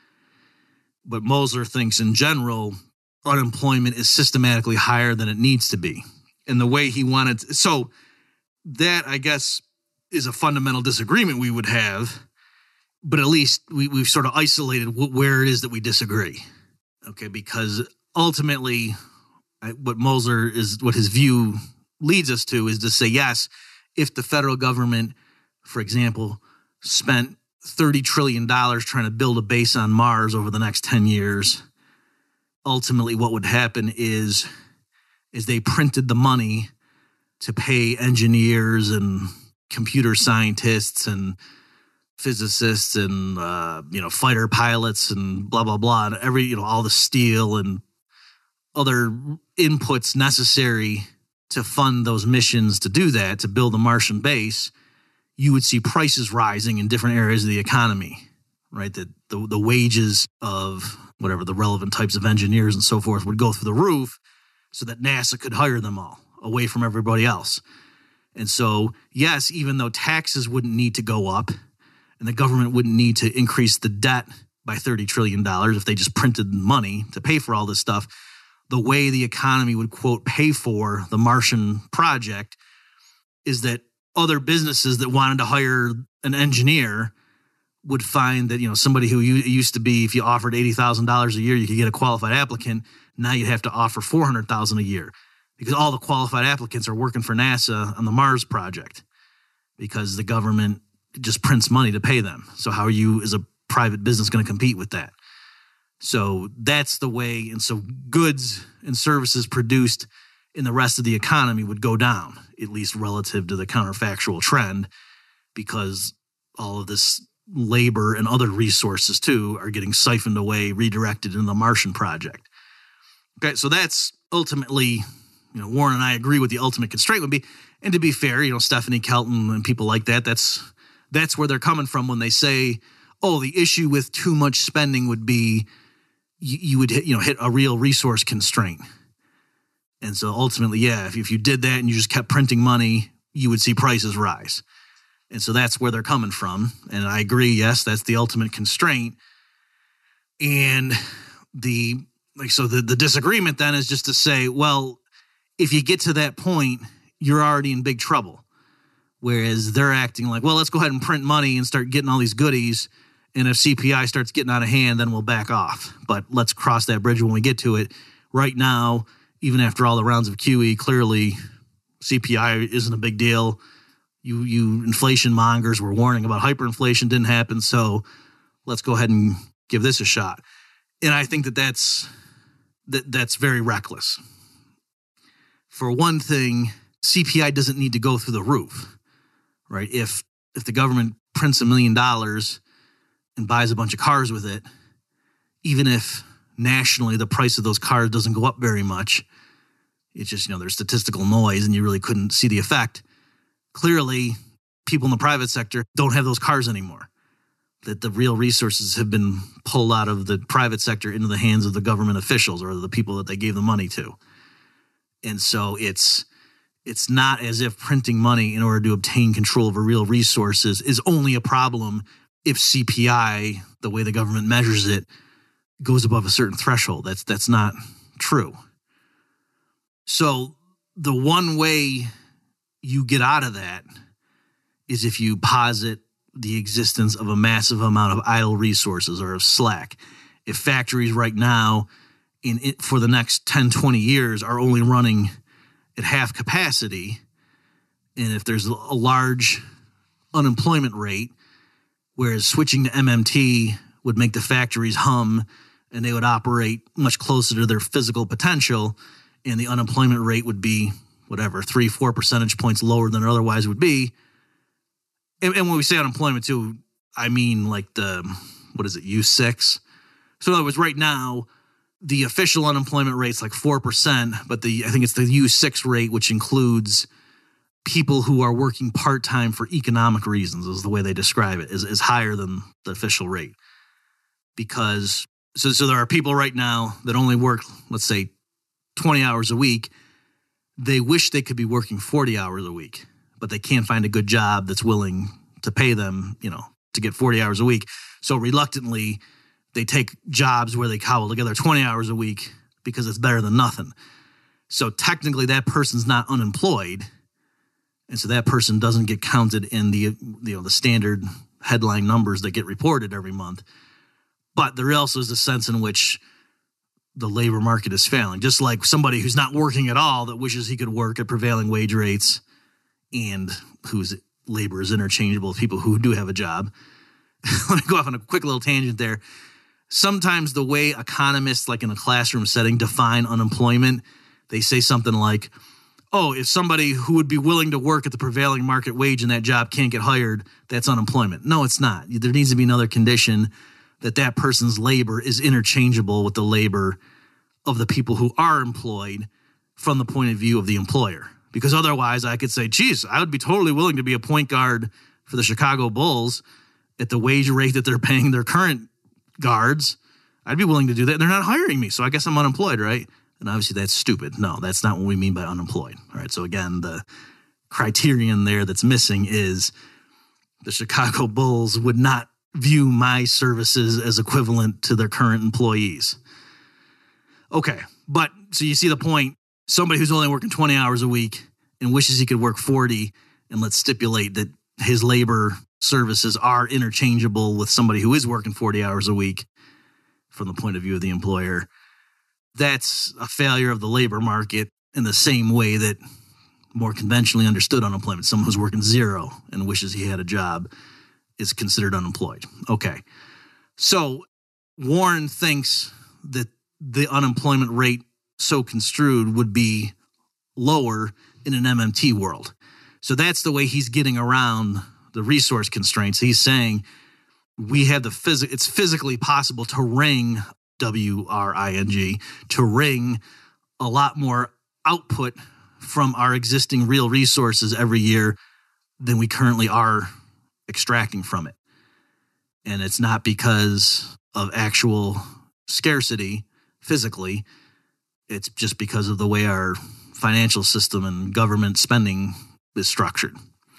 Speaker 1: But Mosler thinks in general, unemployment is systematically higher than it needs to be. And the way he wanted to, so that, I guess, is a fundamental disagreement we would have. But at least we, we've sort of isolated wh- where it is that we disagree. Okay, because ultimately, I, what Mosler is, what his view leads us to is to say, yes, if the federal government, for example, spent thirty trillion dollars trying to build a base on Mars over the next ten years, ultimately what would happen is, is they printed the money to pay engineers and computer scientists and physicists and, uh, you know, fighter pilots and blah, blah, blah, and every, you know, all the steel and other inputs necessary to fund those missions to do that, to build a Martian base, you would see prices rising in different areas of the economy, right? That the, the wages of whatever the relevant types of engineers and so forth would go through the roof so that NASA could hire them all away from everybody else. And so, yes, even though taxes wouldn't need to go up, and the government wouldn't need to increase the debt by thirty trillion dollars if they just printed money to pay for all this stuff, the way the economy would, quote, pay for the Martian project is that other businesses that wanted to hire an engineer would find that, you know, somebody who used to be, if you offered eighty thousand dollars a year, you could get a qualified applicant. Now you'd have to offer four hundred thousand dollars a year because all the qualified applicants are working for NASA on the Mars project because the government just prints money to pay them. So how are you as a private business going to compete with that? So that's the way. And so goods and services produced in the rest of the economy would go down, at least relative to the counterfactual trend, because all of this labor and other resources too are getting siphoned away, redirected in the Martian project. Okay, so that's ultimately, you know, Warren and I agree what the ultimate constraint would be. And to be fair, you know, Stephanie Kelton and people like that, that's that's where they're coming from when they say, oh, the issue with too much spending would be you, you would hit, you know, hit a real resource constraint. And so ultimately, yeah, if, if you did that and you just kept printing money, you would see prices rise. And so that's where they're coming from. And I agree, yes, that's the ultimate constraint. And the like so the, the disagreement then is just to say, well, if you get to that point, you're already in big trouble. Whereas they're acting like, well, let's go ahead and print money and start getting all these goodies. And if C P I starts getting out of hand, then we'll back off. But let's cross that bridge when we get to it. Right now, even after all the rounds of Q E, clearly C P I isn't a big deal. You you inflation mongers were warning about hyperinflation, didn't happen. So let's go ahead and give this a shot. And I think that that's, that, that's very reckless. For one thing, C P I doesn't need to go through the roof, right? If if the government prints a million dollars and buys a bunch of cars with it, even if nationally the price of those cars doesn't go up very much. It's just, you know, there's statistical noise and you really couldn't see the effect. Clearly, people in the private sector don't have those cars anymore. That the real resources have been pulled out of the private sector into the hands of the government officials or the people that they gave the money to. And so it's it's not as if printing money in order to obtain control over real resources is only a problem if C P I, the way the government measures it, goes above a certain threshold. That's that's not true. So the one way you get out of that is if you posit the existence of a massive amount of idle resources or of slack. If factories right now in it for the next ten, twenty years are only running at half capacity, and if there's a large unemployment rate, whereas switching to M M T would make the factories hum and they would operate much closer to their physical potential, and the unemployment rate would be whatever, three, four percentage points lower than it otherwise would be. And, and when we say unemployment too, I mean like the, what is it, U six? So in other words, right now, the official unemployment rate's like four percent, but the I think it's the U six rate, which includes people who are working part-time for economic reasons, is the way they describe it, is, is higher than the official rate. Because, so, so there are people right now that only work, let's say, twenty hours a week. They wish they could be working forty hours a week, but they can't find a good job that's willing to pay them, you know, to get forty hours a week. So reluctantly, they take jobs where they cobble together twenty hours a week because it's better than nothing. So technically that person's not unemployed. And so that person doesn't get counted in the, you know, the standard headline numbers that get reported every month. But there also is a sense in which the labor market is failing. Just like somebody who's not working at all that wishes he could work at prevailing wage rates and whose labor is interchangeable with people who do have a job. Let me go off on a quick little tangent there. Sometimes the way economists, like in a classroom setting, define unemployment, they say something like, oh, if somebody who would be willing to work at the prevailing market wage in that job can't get hired, that's unemployment. No, it's not. There needs to be another condition that that person's labor is interchangeable with the labor of the people who are employed from the point of view of the employer. Because otherwise I could say, geez, I would be totally willing to be a point guard for the Chicago Bulls at the wage rate that they're paying their current guards. I'd be willing to do that. And they're not hiring me, so I guess I'm unemployed, right? And obviously that's stupid. No, that's not what we mean by unemployed. All right, so again, the criterion there that's missing is the Chicago Bulls would not view my services as equivalent to their current employees. Okay, but so you see the point. Somebody who's only working twenty hours a week and wishes he could work forty, and let's stipulate that his labor services are interchangeable with somebody who is working forty hours a week from the point of view of the employer. That's a failure of the labor market in the same way that more conventionally understood unemployment, someone who's working zero and wishes he had a job, is considered unemployed. Okay. So Warren thinks that the unemployment rate so construed would be lower in an M M T world. So that's the way he's getting around the resource constraints. He's saying we have the phys- it's physically possible to wring, W R I N G, to wring a lot more output from our existing real resources every year than we currently are extracting from it. And it's not because of actual scarcity physically. It's just because of the way our financial system and government spending is structured.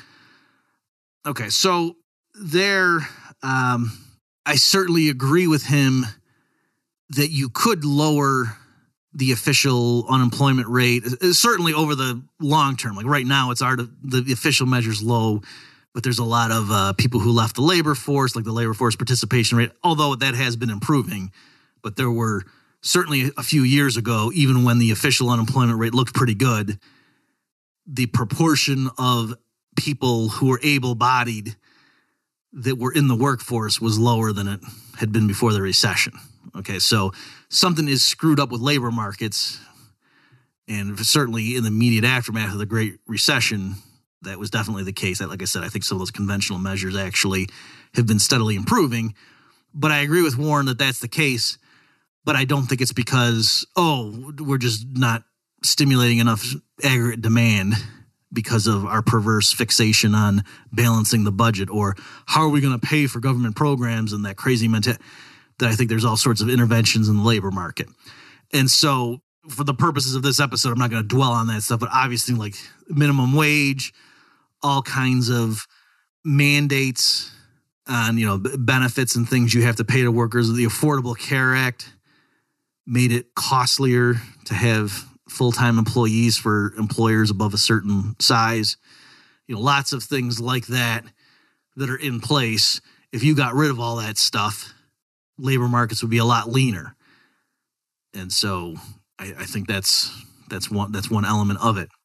Speaker 1: Okay, so there, um, I certainly agree with him that you could lower the official unemployment rate, certainly over the long term. Like right now, it's art of, the official measure's low, but there's a lot of uh, people who left the labor force, like the labor force participation rate, although that has been improving. But there were certainly a few years ago, even when the official unemployment rate looked pretty good, the proportion of people who were able-bodied that were in the workforce was lower than it had been before the recession. Okay, so something is screwed up with labor markets, and certainly in the immediate aftermath of the Great Recession, that was definitely the case. Like I said, I think some of those conventional measures actually have been steadily improving, but I agree with Warren that that's the case. But I don't think it's because, oh, we're just not stimulating enough aggregate demand because of our perverse fixation on balancing the budget, or how are we going to pay for government programs and that crazy mentality. That I think there's all sorts of interventions in the labor market. And so for the purposes of this episode, I'm not going to dwell on that stuff, but obviously like minimum wage, all kinds of mandates on, you know, benefits and things you have to pay to workers. The Affordable Care Act made it costlier to have full-time employees for employers above a certain size. You know, lots of things like that that are in place. If you got rid of all that stuff, labor markets would be a lot leaner. And so I, I think that's that's one that's one element of it.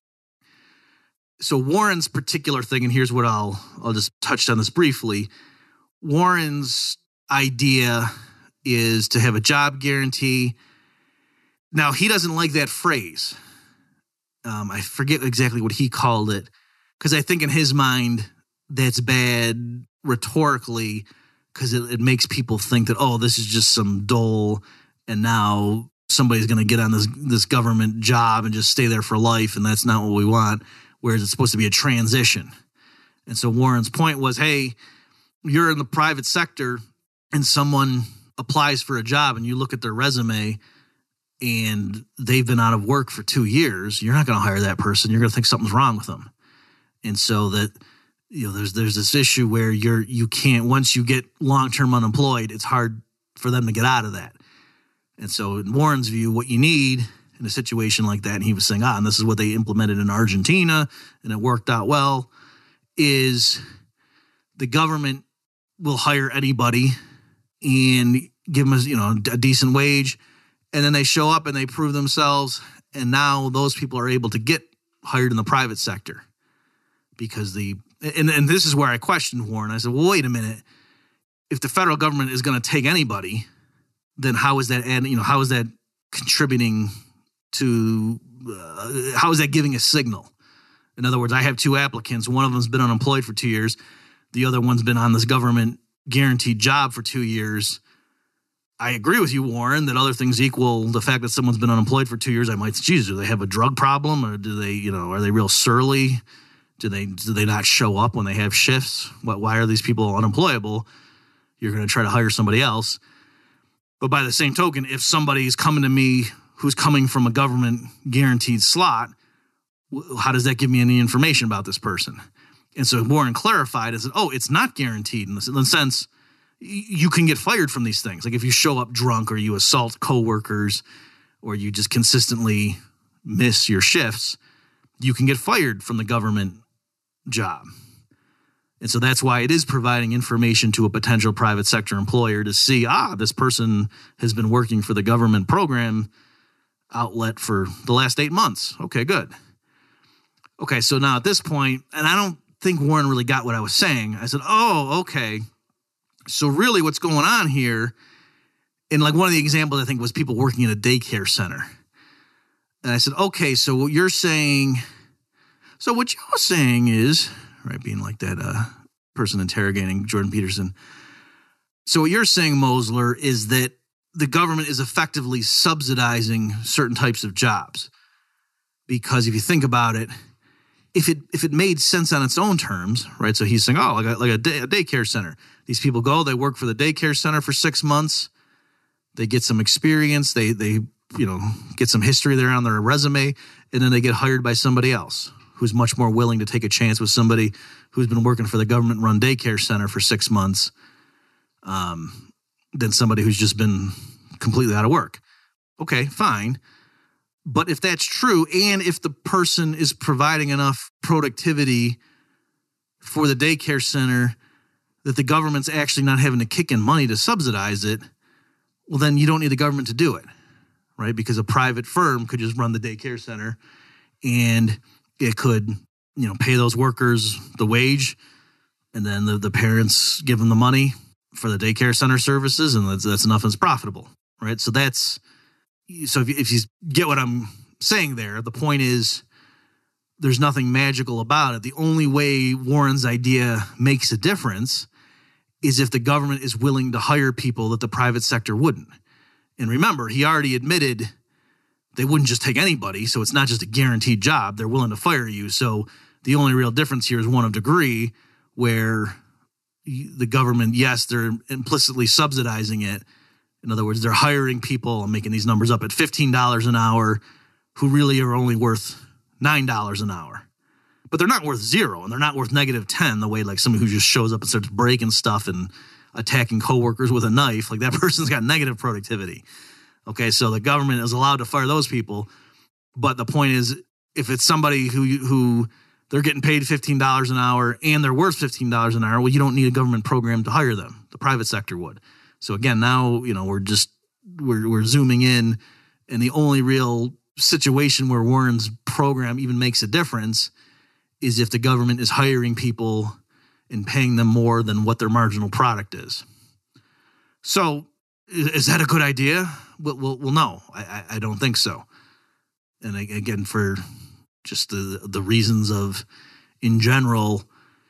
Speaker 1: So Warren's particular thing, and here's what I'll I'll just touch on this briefly. Warren's idea is to have a job guarantee. Now, he doesn't like that phrase. Um, I forget exactly what he called it, because I think in his mind that's bad rhetorically, because it, it makes people think that, oh, this is just some dole, and now somebody's going to get on this this government job and just stay there for life, and that's not what we want, whereas it's supposed to be a transition. And so Warren's point was, hey, you're in the private sector and someone applies for a job and you look at their resume and they've been out of work for two years, you're not going to hire that person. You're going to think something's wrong with them. And so that, you know, there's there's this issue where you're you can't, once you get long-term unemployed, it's hard for them to get out of that. And so in Warren's view, what you need in a situation like that, and he was saying, ah, and this is what they implemented in Argentina, and it worked out well, is the government will hire anybody and give them a, you know, a decent wage, and then they show up and they prove themselves, and now those people are able to get hired in the private sector. Because the and, and this is where I questioned Warren. I said, well, wait a minute. If the federal government is going to take anybody, then how is that, and you know, how is that contributing to, uh, how is that giving a signal? In other words, I have two applicants. One of them's been unemployed for two years. The other one's been on this government guaranteed job for two years. I agree with you, Warren, that other things equal the fact that someone's been unemployed for two years. I might say, geez, do they have a drug problem, or do they, you know, are they real surly? Do they do they not show up when they have shifts? Why are these people unemployable? You're going to try to hire somebody else. But by the same token, if somebody's coming to me who's coming from a government guaranteed slot, how does that give me any information about this person? And so Warren clarified and said, oh, it's not guaranteed in the sense you can get fired from these things. Like if you show up drunk or you assault coworkers or you just consistently miss your shifts, you can get fired from the government job. And so that's why it is providing information to a potential private sector employer to see, ah, this person has been working for the government program outlet for the last eight months. Okay, good. Okay, so now at this point, and I don't think Warren really got what I was saying. I said, oh, okay. So really what's going on here, and like one of the examples I think was people working in a daycare center. And I said, okay, so what you're saying, so what you're saying is, right, being like that uh, person interrogating Jordan Peterson. So what you're saying, Mosler, is that the government is effectively subsidizing certain types of jobs. Because if you think about it, if it if it made sense on its own terms, right? So he's saying, oh, like a, like a, day, a daycare center. These people go, they work for the daycare center for six months. They get some experience. They they you know get some history there on their resume, and then they get hired by somebody else who's much more willing to take a chance with somebody who's been working for the government-run daycare center for six months um, than somebody who's just been completely out of work. Okay, fine. But if that's true, and if the person is providing enough productivity for the daycare center that the government's actually not having to kick in money to subsidize it, well, then you don't need the government to do it, right? Because a private firm could just run the daycare center and it could, you know, pay those workers the wage, and then the, the parents give them the money for the daycare center services, and that's, that's enough and it's profitable, right? So that's, so if you, if you get what I'm saying there, the point is there's nothing magical about it. The only way Warren's idea makes a difference is if the government is willing to hire people that the private sector wouldn't. And remember, he already admitted they wouldn't just take anybody, so it's not just a guaranteed job. They're willing to fire you. So the only real difference here is one of degree, where the government, yes, they're implicitly subsidizing it. In other words, they're hiring people, I'm making these numbers up, at fifteen dollars an hour who really are only worth nine dollars an hour. But they're not worth zero, and they're not worth negative ten, the way like somebody who just shows up and starts breaking stuff and attacking coworkers with a knife. Like that person's got negative productivity. Okay, so the government is allowed to fire those people. But the point is, if it's somebody who who they're getting paid fifteen dollars an hour and they're worth fifteen dollars an hour, well, you don't need a government program to hire them. The private sector would. So again, now, you know, we're just, we're, we're zooming in, and the only real situation where Warren's program even makes a difference is if the government is hiring people and paying them more than what their marginal product is. So is, is that a good idea? Well, well, well no, I, I don't think so. And again, for just the the reasons of, in general,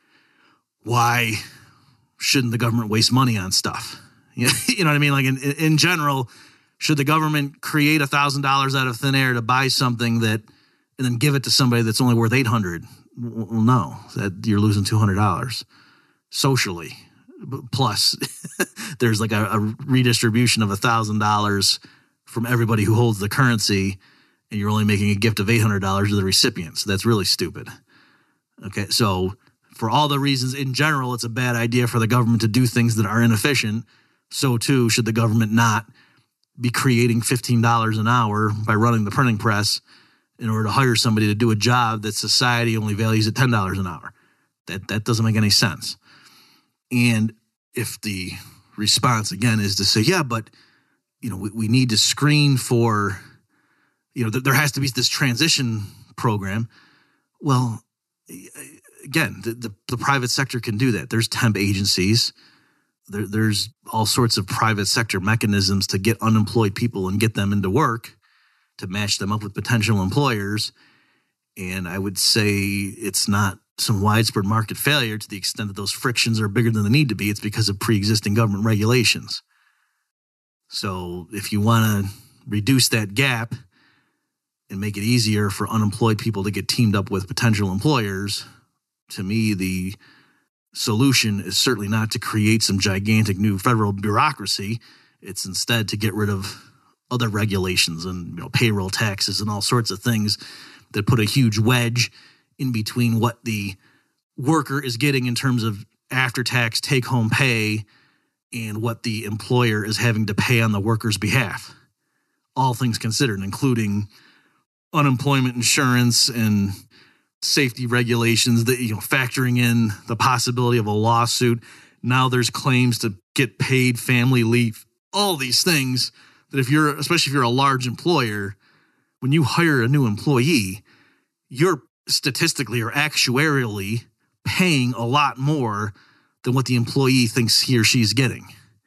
Speaker 1: why shouldn't the government waste money on stuff? You know what I mean? Like in, in general, should the government create one thousand dollars out of thin air to buy something that, and then give it to somebody that's only worth eight hundred dollars? Well, no, that you're losing two hundred dollars socially. Plus, there's like a, a redistribution of one thousand dollars from everybody who holds the currency, and you're only making a gift of eight hundred dollars to the recipient. So that's really stupid. Okay, so for all the reasons in general, it's a bad idea for the government to do things that are inefficient. So too should the government not be creating fifteen dollars an hour by running the printing press in order to hire somebody to do a job that society only values at ten dollars an hour. That that doesn't make any sense. And if the response, again, is to say, yeah, but, you know, we, we need to screen for, you know, th- there has to be this transition program. Well, again, the, the, the private sector can do that. There's temp agencies. There, there's all sorts of private sector mechanisms to get unemployed people and get them into work, to match them up with potential employers. And I would say it's not some widespread market failure to the extent that those frictions are bigger than they need to be. It's because of pre-existing government regulations. So if you want to reduce that gap and make it easier for unemployed people to get teamed up with potential employers, to me, the solution is certainly not to create some gigantic new federal bureaucracy. It's instead to get rid of other regulations and, you know, payroll taxes and all sorts of things that put a huge wedge in between what the worker is getting in terms of after-tax take-home pay and what the employer is having to pay on the worker's behalf. All things considered, including unemployment insurance and safety regulations, that, you know, factoring in the possibility of a lawsuit. Now there's claims to get paid family leave. All these things that if you're, especially if you're a large employer, when you hire a new employee, you're statistically or actuarially paying a lot more than what the employee thinks he or she's getting.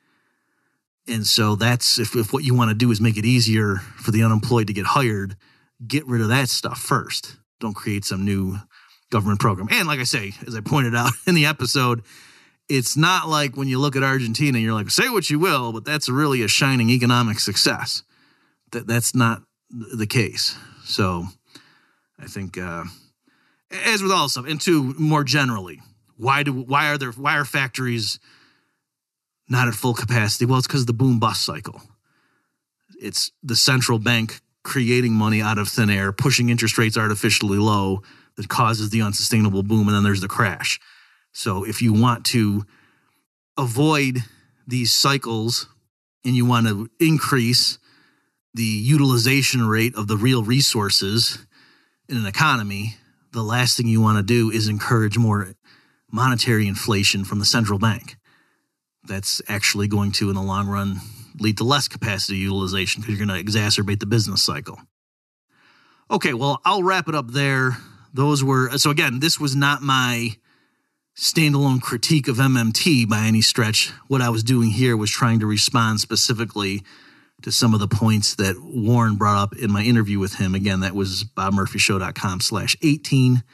Speaker 1: And so that's, if, if what you want to do is make it easier for the unemployed to get hired, get rid of that stuff first. Don't create some new government program. And like I say, as I pointed out in the episode, it's not like when you look at Argentina, you're like, say what you will, but that's really a shining economic success. That That's not the case. So I think, uh, as with all stuff, and two, more generally, why do why are there why are factories not at full capacity? Well, it's because of the boom bust cycle. It's the central bank creating money out of thin air, pushing interest rates artificially low, that causes the unsustainable boom, and then there's the crash. So if you want to avoid these cycles and you want to increase the utilization rate of the real resources in an economy, the last thing you want to do is encourage more monetary inflation from the central bank. That's actually going to, in the long run, lead to less capacity utilization because you're going to exacerbate the business cycle. Okay, well, I'll wrap it up there. Those were, so again, this was not my standalone critique of M M T by any stretch. What I was doing here was trying to respond specifically to some of the points that Warren brought up in my interview with him. Again, that was bobmurphyshow.com slash 18.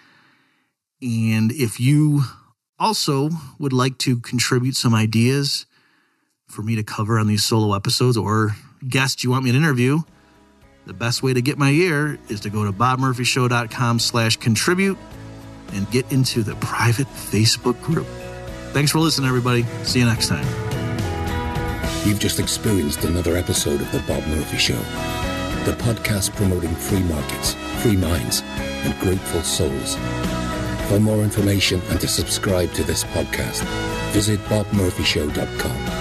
Speaker 1: And if you also would like to contribute some ideas for me to cover on these solo episodes, or guests you want me to interview, the best way to get my ear is to go to bobmurphyshow.com slash contribute and get into the private Facebook group. Thanks for listening, everybody. See you next time.
Speaker 3: You've just experienced another episode of The Bob Murphy Show, the podcast promoting free markets, free minds, and grateful souls. For more information and to subscribe to this podcast, visit bob murphy show dot com.